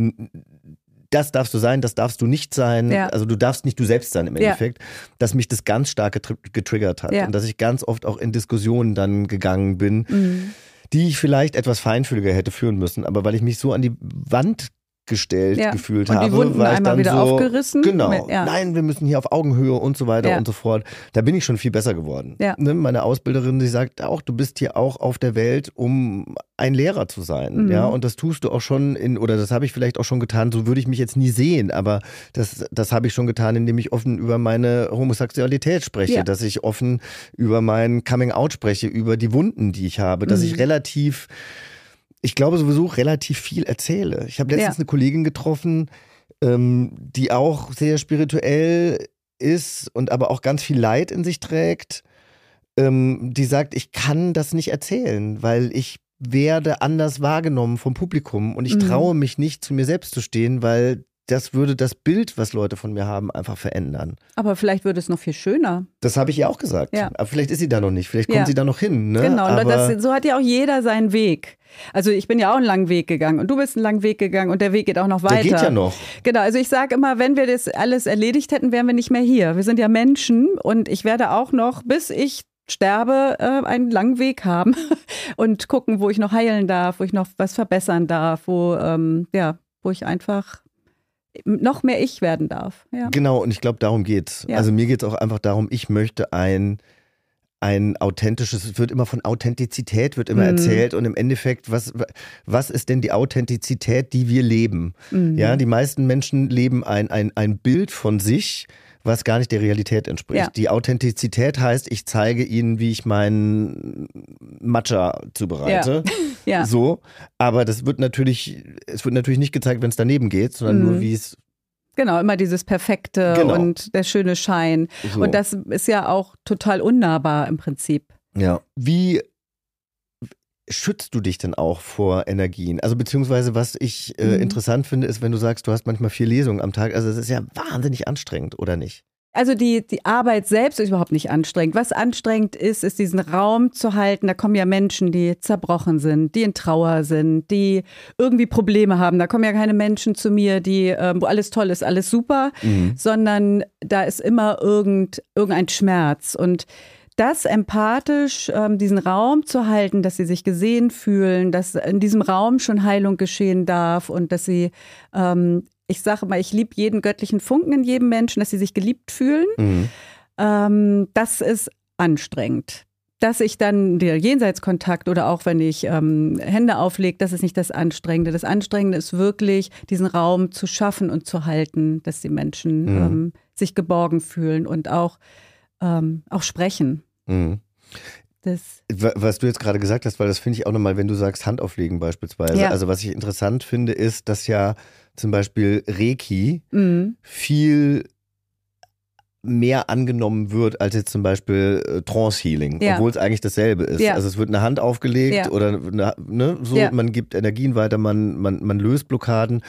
das darfst du sein, das darfst du nicht sein, ja. also du darfst nicht du selbst sein im Endeffekt, ja. dass mich das ganz stark getri- getriggert hat ja. und dass ich ganz oft auch in Diskussionen dann gegangen bin, mhm. die ich vielleicht etwas feinfühliger hätte führen müssen, aber weil ich mich so an die Wand gestellt ja. gefühlt und die habe, Wunden war ich einmal dann wieder so, aufgerissen. Genau, ja. nein, wir müssen hier auf Augenhöhe und so weiter ja. und so fort. Da bin ich schon viel besser geworden. Ja. Ne? Meine Ausbilderin, die sagt auch, du bist hier auch auf der Welt, um ein Lehrer zu sein. Mhm. Ja, und das tust du auch schon in, oder das habe ich vielleicht auch schon getan, so würde ich mich jetzt nie sehen, aber das, das habe ich schon getan, indem ich offen über meine Homosexualität spreche, ja. dass ich offen über mein Coming-out spreche, über die Wunden, die ich habe, dass mhm. ich relativ Ich glaube sowieso relativ viel erzähle. Ich habe letztens ja. eine Kollegin getroffen, ähm, die auch sehr spirituell ist und aber auch ganz viel Leid in sich trägt. Ähm, die sagt, ich kann das nicht erzählen, weil ich werde anders wahrgenommen vom Publikum und ich mhm. traue mich nicht, zu mir selbst zu stehen, weil das würde das Bild, was Leute von mir haben, einfach verändern. Aber vielleicht würde es noch viel schöner. Das habe ich ihr auch gesagt. Ja. Aber vielleicht ist sie da noch nicht. Vielleicht kommt ja. sie da noch hin. Ne? Genau, aber das, so hat ja auch jeder seinen Weg. Also ich bin ja auch einen langen Weg gegangen und du bist einen langen Weg gegangen und der Weg geht auch noch weiter. Der geht ja noch. Genau, also ich sage immer, wenn wir das alles erledigt hätten, wären wir nicht mehr hier. Wir sind ja Menschen und ich werde auch noch, bis ich sterbe, äh, einen langen Weg haben und gucken, wo ich noch heilen darf, wo ich noch was verbessern darf, wo, ähm, ja, wo ich einfach noch mehr ich werden darf. Ja. Genau, und ich glaube, darum geht's. Ja. Also mir geht's auch einfach darum, ich möchte ein, ein authentisches, es wird immer von Authentizität, wird immer Mhm. erzählt und im Endeffekt, was, was ist denn die Authentizität, die wir leben? Mhm. Ja, die meisten Menschen leben ein, ein, ein Bild von sich, was gar nicht der Realität entspricht. Ja. Die Authentizität heißt, ich zeige Ihnen, wie ich meinen Matcha zubereite. Ja. So, aber das wird natürlich, es wird natürlich nicht gezeigt, wenn es daneben geht, sondern Mhm. nur wie es Genau, immer dieses Perfekte Genau. und der schöne Schein. so. Und das ist ja auch total unnahbar im Prinzip. Ja. Wie schützt du dich denn auch vor Energien? Also beziehungsweise was ich äh, Mhm. interessant finde, ist, wenn du sagst, du hast manchmal vier Lesungen am Tag. Also es ist ja wahnsinnig anstrengend, oder nicht? Also die, die Arbeit selbst ist überhaupt nicht anstrengend. Was anstrengend ist, ist diesen Raum zu halten. Da kommen ja Menschen, die zerbrochen sind, die in Trauer sind, die irgendwie Probleme haben. Da kommen ja keine Menschen zu mir, die, ähm, wo alles toll ist, alles super, Mhm. sondern da ist immer irgend, irgendein Schmerz. Und das empathisch, ähm, diesen Raum zu halten, dass sie sich gesehen fühlen, dass in diesem Raum schon Heilung geschehen darf und dass sie, ähm, ich sage mal, ich liebe jeden göttlichen Funken in jedem Menschen, dass sie sich geliebt fühlen. Mhm. Ähm, das ist anstrengend. Dass ich dann der Jenseitskontakt oder auch wenn ich ähm, Hände auflege, das ist nicht das Anstrengende. Das Anstrengende ist wirklich, diesen Raum zu schaffen und zu halten, dass die Menschen Mhm. ähm, sich geborgen fühlen und auch, ähm, auch sprechen. Mhm. Das, Wa- Was du jetzt gerade gesagt hast, weil das finde ich auch nochmal, wenn du sagst Hand auflegen beispielsweise. Ja. Also was ich interessant finde, ist, dass ja zum Beispiel Reiki mh, viel mehr angenommen wird als jetzt zum Beispiel äh, Trance-Healing, Ja. obwohl es eigentlich dasselbe ist. Ja. Also es wird eine Hand aufgelegt Ja. oder eine, ne, so, Ja. man gibt Energien weiter, man, man, man löst Blockaden.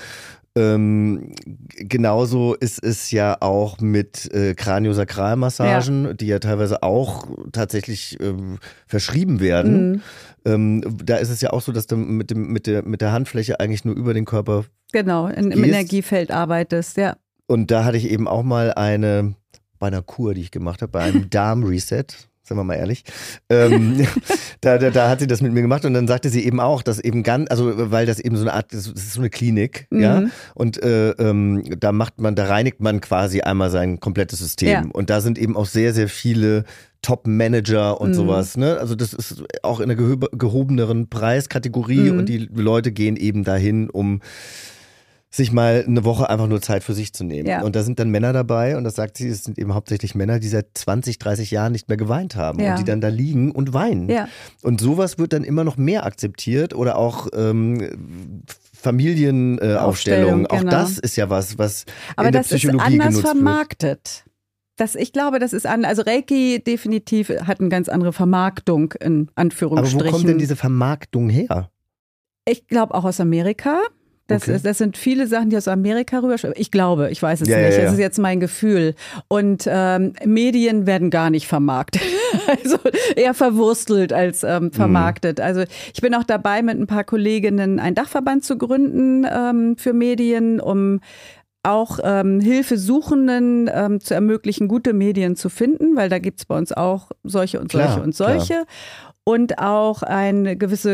Ähm, genauso ist es ja auch mit äh, Kraniosakralmassagen, die ja teilweise auch tatsächlich ähm, verschrieben werden. mh, Ähm, da ist es ja auch so, dass du mit, dem, mit, der, mit der Handfläche eigentlich nur über den Körper. genau, in, im Gehst- Energiefeld arbeitest, ja. Und da hatte ich eben auch mal eine, bei einer Kur, die ich gemacht habe, bei einem Darm-Reset, sind wir mal ehrlich, ähm, da, da, da hat sie das mit mir gemacht und dann sagte sie eben auch, dass eben ganz, also weil das eben so eine Art, das ist so eine Klinik, Mhm. ja, und äh, ähm, da macht man, da reinigt man quasi einmal sein komplettes System Ja. und da sind eben auch sehr, sehr viele Top-Manager und Mhm. sowas, ne? Also das ist auch in einer gehob- gehobeneren Preiskategorie Mhm. und die Leute gehen eben dahin, um sich mal eine Woche einfach nur Zeit für sich zu nehmen. Ja. Und da sind dann Männer dabei und das sagt sie, es sind eben hauptsächlich Männer, die seit zwanzig, dreißig Jahren nicht mehr geweint haben Ja. und die dann da liegen und weinen. Ja. Und sowas wird dann immer noch mehr akzeptiert oder auch ähm, Familienaufstellungen. Äh, Aufstellung, Aufstellungen. Auch genau. das ist ja was, was Aber in der das ist Psychologie anders genutzt wird. vermarktet. Das, ich glaube, das ist an, also Reiki definitiv hat eine ganz andere Vermarktung in Aber Anführungsstrichen. wo kommt denn diese Vermarktung her? Ich glaube auch aus Amerika. Das, Okay. ist, das sind viele Sachen, die aus Amerika rüber. Ich glaube, ich weiß es Ja, ja, nicht. ja. Das ist jetzt mein Gefühl. Und ähm, Medien werden gar nicht vermarktet. Also eher verwurstelt als ähm, vermarktet. Mhm. Also ich bin auch dabei, mit ein paar Kolleginnen einen Dachverband zu gründen ähm, für Medien, um auch ähm, Hilfesuchenden ähm, zu ermöglichen, gute Medien zu finden, weil da gibt es bei uns auch solche und solche Klar, und solche. Und auch eine gewisse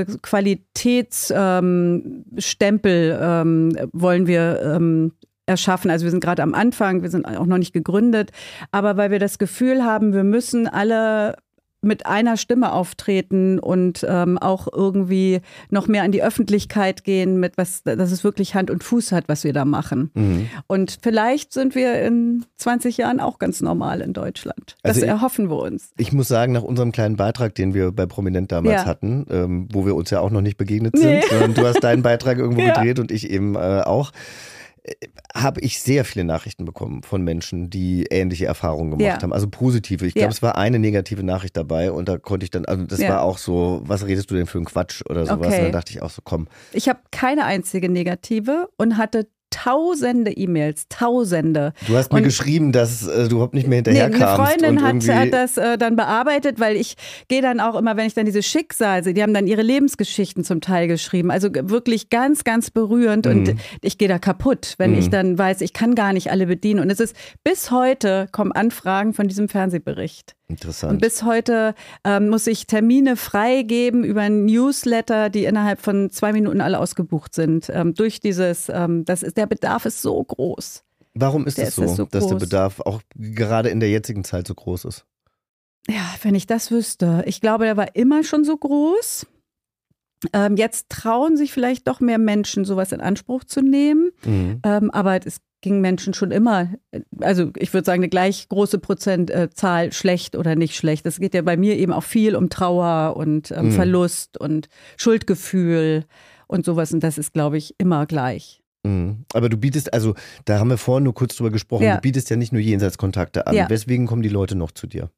Qualitätsstempel ähm, Stempel, ähm, wollen wir ähm, erschaffen. Also wir sind gerade am Anfang, wir sind auch noch nicht gegründet, aber weil wir das Gefühl haben, wir müssen alle mit einer Stimme auftreten und ähm, auch irgendwie noch mehr an die Öffentlichkeit gehen, mit was, dass es wirklich Hand und Fuß hat, was wir da machen. Mhm. Und vielleicht sind wir in zwanzig Jahren auch ganz normal in Deutschland. Das Also ich- erhoffen wir uns. Ich muss sagen, nach unserem kleinen Beitrag, den wir bei Prominent damals Ja. hatten, ähm, wo wir uns ja auch noch nicht begegnet Nee. sind, sondern du hast deinen Beitrag irgendwo Ja. gedreht und ich eben äh, auch, äh, habe ich sehr viele Nachrichten bekommen von Menschen, die ähnliche Erfahrungen gemacht Ja. haben. Also positive. Ich Ja. glaube, es war eine negative Nachricht dabei und da konnte ich dann, also das Ja. war auch so, was redest du denn für einen Quatsch oder sowas? Okay. Und dann dachte ich auch so, komm. Ich habe keine einzige negative und hatte tausende E-Mails, tausende. Du hast mir Und- geschrieben, dass äh, du überhaupt nicht mehr Nee, hinterherkamst. eine Freundin und hat, irgendwie, hat das äh, dann bearbeitet, weil ich gehe dann auch immer, wenn ich dann diese Schicksale sehe, die haben dann ihre Lebensgeschichten zum Teil geschrieben. Also g- wirklich ganz, ganz berührend Mhm. und ich gehe da kaputt, wenn Mhm. ich dann weiß, ich kann gar nicht alle bedienen. Und es ist, bis heute kommen Anfragen von diesem Fernsehbericht. Interessant. Und bis heute ähm, muss ich Termine freigeben über ein Newsletter, die innerhalb von zwei Minuten alle ausgebucht sind. Ähm, durch dieses, ähm, das ist, der Bedarf ist so groß. Warum ist Der es ist so, das so dass der groß. Bedarf auch gerade in der jetzigen Zeit so groß ist? Ja, wenn ich das wüsste. Ich glaube, der war immer schon so groß. Ähm, jetzt trauen sich vielleicht doch mehr Menschen, sowas in Anspruch zu nehmen. Mhm. Ähm, aber es ging Menschen schon immer, also ich würde sagen, eine gleich große Prozentzahl schlecht oder nicht schlecht. Es geht ja bei mir eben auch viel um Trauer und ähm, mhm. Verlust und Schuldgefühl und sowas. Und das ist, glaube ich, immer gleich. Mhm. Aber du bietest, also da haben wir vorhin nur kurz drüber gesprochen, ja. Du bietest ja nicht nur Jenseitskontakte an. Ja. Weswegen kommen die Leute noch zu dir?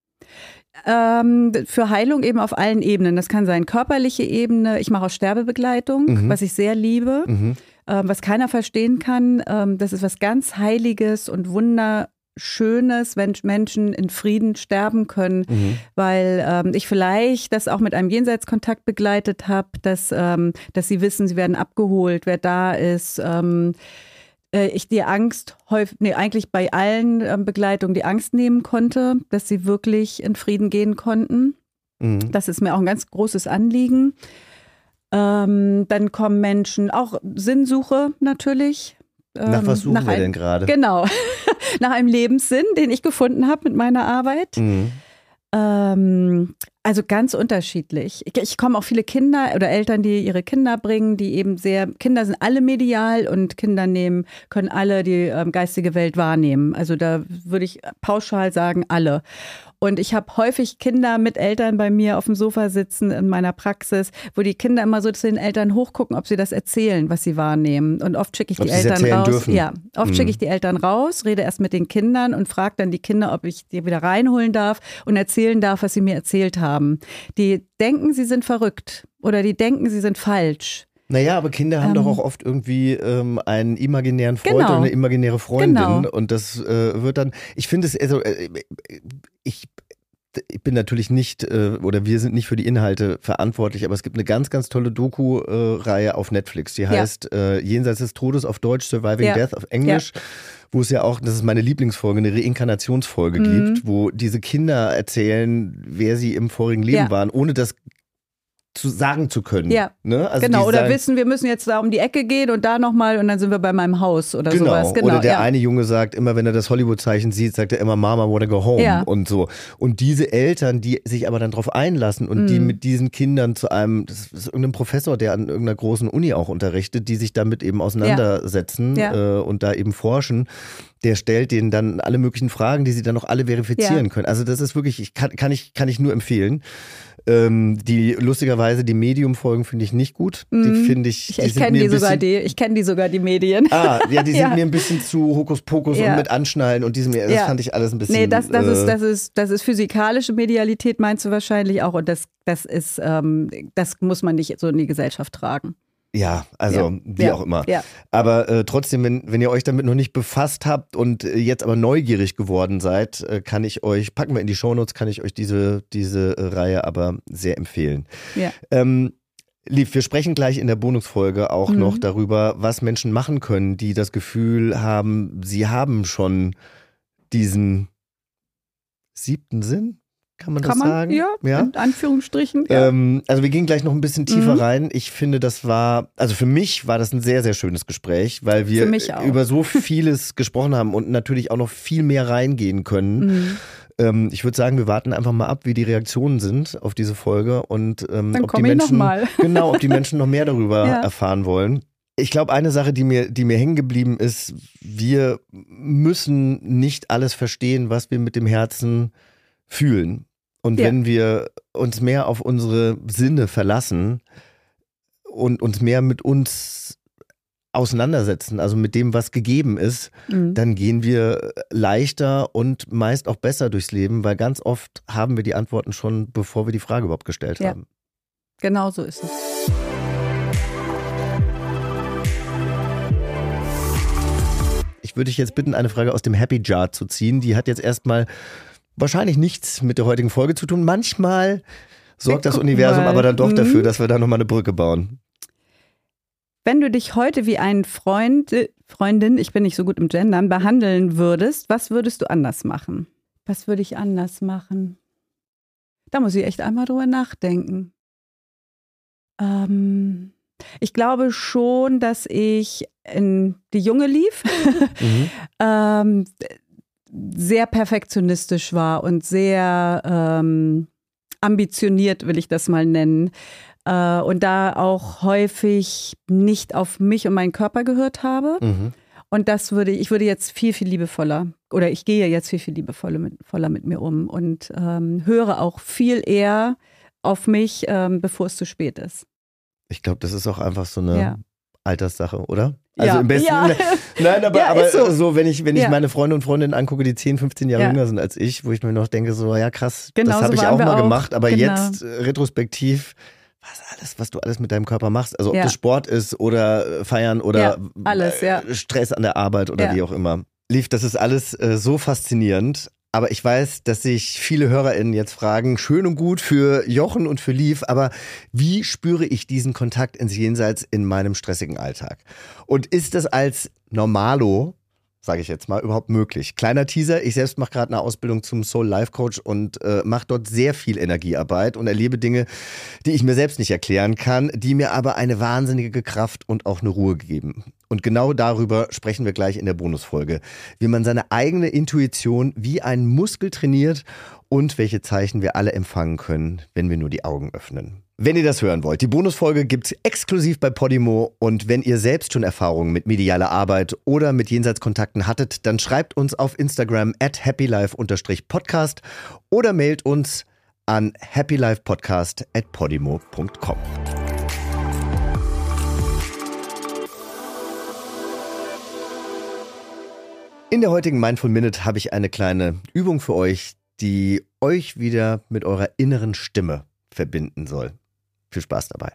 Ähm, für Heilung eben auf allen Ebenen. Das kann sein körperliche Ebene. Ich mache auch Sterbebegleitung, mhm. was ich sehr liebe, mhm. ähm, was keiner verstehen kann. Ähm, das ist was ganz Heiliges und Wunderschönes, wenn Menschen in Frieden sterben können, mhm. weil ähm, ich vielleicht das auch mit einem Jenseitskontakt begleitet habe, dass, ähm, dass sie wissen, sie werden abgeholt, wer da ist. Ähm, ich die Angst häufig, nee, eigentlich bei allen ähm, Begleitungen die Angst nehmen konnte, dass sie wirklich in Frieden gehen konnten. Mhm. Das ist mir auch ein ganz großes Anliegen. Ähm, dann kommen Menschen, auch Sinnsuche natürlich. Ähm, nach was suchen nach wir ein, denn gerade? Genau, nach einem Lebenssinn, den ich gefunden habe mit meiner Arbeit. Mhm. Ähm, also ganz unterschiedlich. Ich, ich komme auch viele Kinder oder Eltern, die ihre Kinder bringen, die eben sehr, Kinder sind alle medial und Kinder nehmen, können alle die ähm, geistige Welt wahrnehmen. Also da würde ich pauschal sagen, alle. Und ich habe häufig Kinder mit Eltern bei mir auf dem Sofa sitzen in meiner Praxis, wo die Kinder immer so zu den Eltern hochgucken, ob sie das erzählen, was sie wahrnehmen. Und oft schicke ich ob die Eltern raus. Dürfen. Ja, oft mhm. schicke ich die Eltern raus, rede erst mit den Kindern und frage dann die Kinder, ob ich die wieder reinholen darf und erzählen darf, was sie mir erzählt haben. Die denken, sie sind verrückt oder die denken, sie sind falsch. Naja, aber Kinder haben ähm, doch auch oft irgendwie ähm, einen imaginären Freund genau. oder eine imaginäre Freundin. Genau. Und das äh, wird dann, ich finde es, also äh, ich, ich bin natürlich nicht, äh, oder wir sind nicht für die Inhalte verantwortlich, aber es gibt eine ganz, ganz tolle Doku-Reihe äh, auf Netflix, die heißt ja. äh, Jenseits des Todes auf Deutsch, Surviving ja. Death auf Englisch. Ja. Wo es ja auch, das ist meine Lieblingsfolge, eine Reinkarnationsfolge mhm. gibt, wo diese Kinder erzählen, wer sie im vorigen Leben ja. waren, ohne das zu sagen zu können. Ja, ne? Also genau. Oder sagen, wissen, wir müssen jetzt da um die Ecke gehen und da nochmal und dann sind wir bei meinem Haus oder genau. sowas. Genau. Oder der ja. eine Junge sagt immer, wenn er das Hollywood-Zeichen sieht, sagt er immer, Mama, wanna go home ja. und so. Und diese Eltern, die sich aber dann drauf einlassen und mm. die mit diesen Kindern zu einem, das ist irgendein Professor, der an irgendeiner großen Uni auch unterrichtet, die sich damit eben auseinandersetzen ja. Ja. Äh, und da eben forschen, der stellt denen dann alle möglichen Fragen, die sie dann noch alle verifizieren ja. können. Also das ist wirklich, ich kann, kann, ich, kann ich nur empfehlen. Ähm, die lustigerweise die Medium-Folgen finde ich nicht gut. Die mm. finde ich. Die ich kenne die sogar die. Ich kenne die sogar die Medien. Ah, ja, die sind ja. mir ein bisschen zu Hokuspokus ja. und mit Anschnallen und diesem. Das ja. fand ich alles ein bisschen. Nee, das, das äh, ist das ist das ist physikalische Medialität, meinst du wahrscheinlich auch, und das das ist ähm, das muss man nicht so in die Gesellschaft tragen. Ja, also ja. wie ja. auch immer. Ja. Aber äh, trotzdem, wenn, wenn ihr euch damit noch nicht befasst habt und äh, jetzt aber neugierig geworden seid, äh, kann ich euch, packen wir in die Shownotes, kann ich euch diese, diese äh, Reihe aber sehr empfehlen. Ja. Ähm, Liv, wir sprechen gleich in der Bonusfolge auch mhm. noch darüber, was Menschen machen können, die das Gefühl haben, sie haben schon diesen siebten Sinn. Kann man Kann das man, sagen? Ja, ja, in Anführungsstrichen. Ja. Ähm, also wir gehen gleich noch ein bisschen tiefer mhm. rein. Ich finde, das war, also für mich war das ein sehr, sehr schönes Gespräch, weil wir über so vieles gesprochen haben und natürlich auch noch viel mehr reingehen können. Mhm. Ähm, ich würde sagen, wir warten einfach mal ab, wie die Reaktionen sind auf diese Folge und ähm, Dann ob die ich Menschen, noch mal. genau, ob die Menschen noch mehr darüber ja. erfahren wollen. Ich glaube, eine Sache, die mir, die mir hängen geblieben ist, wir müssen nicht alles verstehen, was wir mit dem Herzen fühlen. Und ja. wenn wir uns mehr auf unsere Sinne verlassen und uns mehr mit uns auseinandersetzen, also mit dem, was gegeben ist, mhm. dann gehen wir leichter und meist auch besser durchs Leben, weil ganz oft haben wir die Antworten schon, bevor wir die Frage überhaupt gestellt ja. haben. Genau so ist es. Ich würde dich jetzt bitten, eine Frage aus dem Happy Jar zu ziehen. Die hat jetzt erstmal wahrscheinlich nichts mit der heutigen Folge zu tun. Manchmal sorgt das Universum mal. aber dann doch mhm. dafür, dass wir da nochmal eine Brücke bauen. Wenn du dich heute wie ein Freund, Freundin, ich bin nicht so gut im Gendern, behandeln würdest, was würdest du anders machen? Was würde ich anders machen? Da muss ich echt einmal drüber nachdenken. Ähm, ich glaube schon, dass ich in die Junge lief. Mhm. ähm, sehr perfektionistisch war und sehr ähm, ambitioniert, will ich das mal nennen. Äh, und da auch häufig nicht auf mich und meinen Körper gehört habe. Mhm. Und das würde, ich würde jetzt viel, viel liebevoller, oder ich gehe jetzt viel, viel liebevoller mit, voller mit mir um und ähm, höre auch viel eher auf mich, ähm, bevor es zu spät ist. Ich glaube, das ist auch einfach so eine ja. Alterssache, oder? Also ja. im besten ja. Nein, aber, ja, aber so. so, wenn ich, wenn ich ja. meine Freunde und Freundinnen angucke, die zehn, fünfzehn Jahre ja. jünger sind als ich, wo ich mir noch denke, so, ja krass, genau das habe so ich auch mal auch. gemacht, aber genau. jetzt äh, retrospektiv, was alles, was du alles mit deinem Körper machst, also ob ja. das Sport ist oder Feiern oder ja, alles, ja. Stress an der Arbeit oder ja. wie auch immer. Lief, das ist alles äh, so faszinierend. Aber ich weiß, dass sich viele HörerInnen jetzt fragen, schön und gut für Jochen und für Liv, aber wie spüre ich diesen Kontakt ins Jenseits in meinem stressigen Alltag? Und ist das als Normalo, sage ich jetzt mal, überhaupt möglich? Kleiner Teaser, ich selbst mache gerade eine Ausbildung zum Soul Life Coach und äh, mache dort sehr viel Energiearbeit und erlebe Dinge, die ich mir selbst nicht erklären kann, die mir aber eine wahnsinnige Kraft und auch eine Ruhe geben. Und genau darüber sprechen wir gleich in der Bonusfolge. Wie man seine eigene Intuition wie einen Muskel trainiert und welche Zeichen wir alle empfangen können, wenn wir nur die Augen öffnen. Wenn ihr das hören wollt, die Bonusfolge gibt's exklusiv bei Podimo und wenn ihr selbst schon Erfahrungen mit medialer Arbeit oder mit Jenseitskontakten hattet, dann schreibt uns auf Instagram at happylife Podcast oder mailt uns an happylifepodcast at podimo punkt com. In der heutigen Mindful Minute habe ich eine kleine Übung für euch, die euch wieder mit eurer inneren Stimme verbinden soll. Viel Spaß dabei.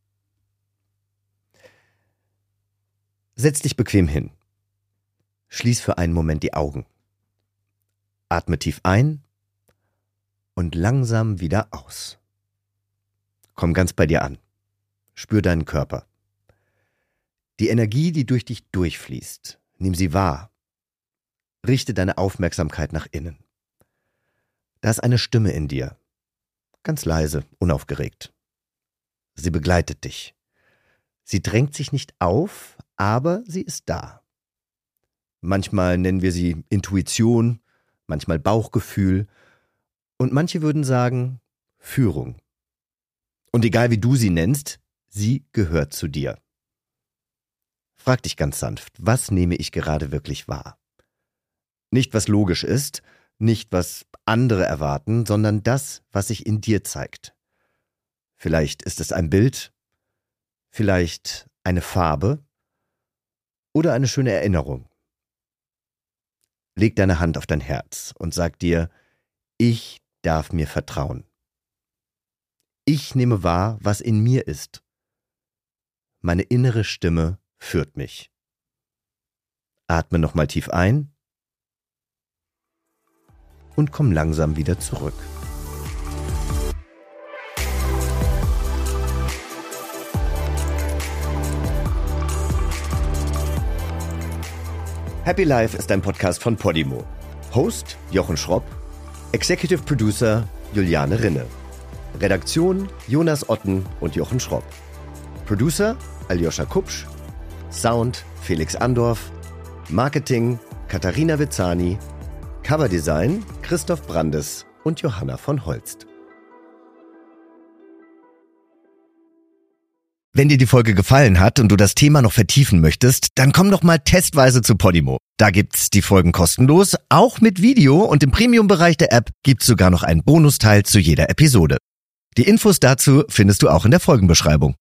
Setz dich bequem hin. Schließ für einen Moment die Augen. Atme tief ein und langsam wieder aus. Komm ganz bei dir an. Spür deinen Körper. Die Energie, die durch dich durchfließt, nimm sie wahr. Richte deine Aufmerksamkeit nach innen. Da ist eine Stimme in dir. Ganz leise, unaufgeregt. Sie begleitet dich. Sie drängt sich nicht auf, aber sie ist da. Manchmal nennen wir sie Intuition, manchmal Bauchgefühl und manche würden sagen Führung. Und egal wie du sie nennst, sie gehört zu dir. Frag dich ganz sanft, was nehme ich gerade wirklich wahr? Nicht, was logisch ist, nicht, was andere erwarten, sondern das, was sich in dir zeigt. Vielleicht ist es ein Bild, vielleicht eine Farbe oder eine schöne Erinnerung. Leg deine Hand auf dein Herz und sag dir, ich darf mir vertrauen. Ich nehme wahr, was in mir ist. Meine innere Stimme führt mich. Atme nochmal tief ein und komm langsam wieder zurück. Happy Life ist ein Podcast von Podimo. Host Jochen Schropp, Executive Producer Juliane Rinne, Redaktion Jonas Otten und Jochen Schropp, Producer Aljoscha Kupsch, Sound Felix Andorf, Marketing Katharina Vizzani, Coverdesign Christoph Brandes und Johanna von Holst. Wenn dir die Folge gefallen hat und du das Thema noch vertiefen möchtest, dann komm doch mal testweise zu Podimo. Da gibt's die Folgen kostenlos, auch mit Video und im Premium-Bereich der App gibt's sogar noch einen Bonusteil zu jeder Episode. Die Infos dazu findest du auch in der Folgenbeschreibung.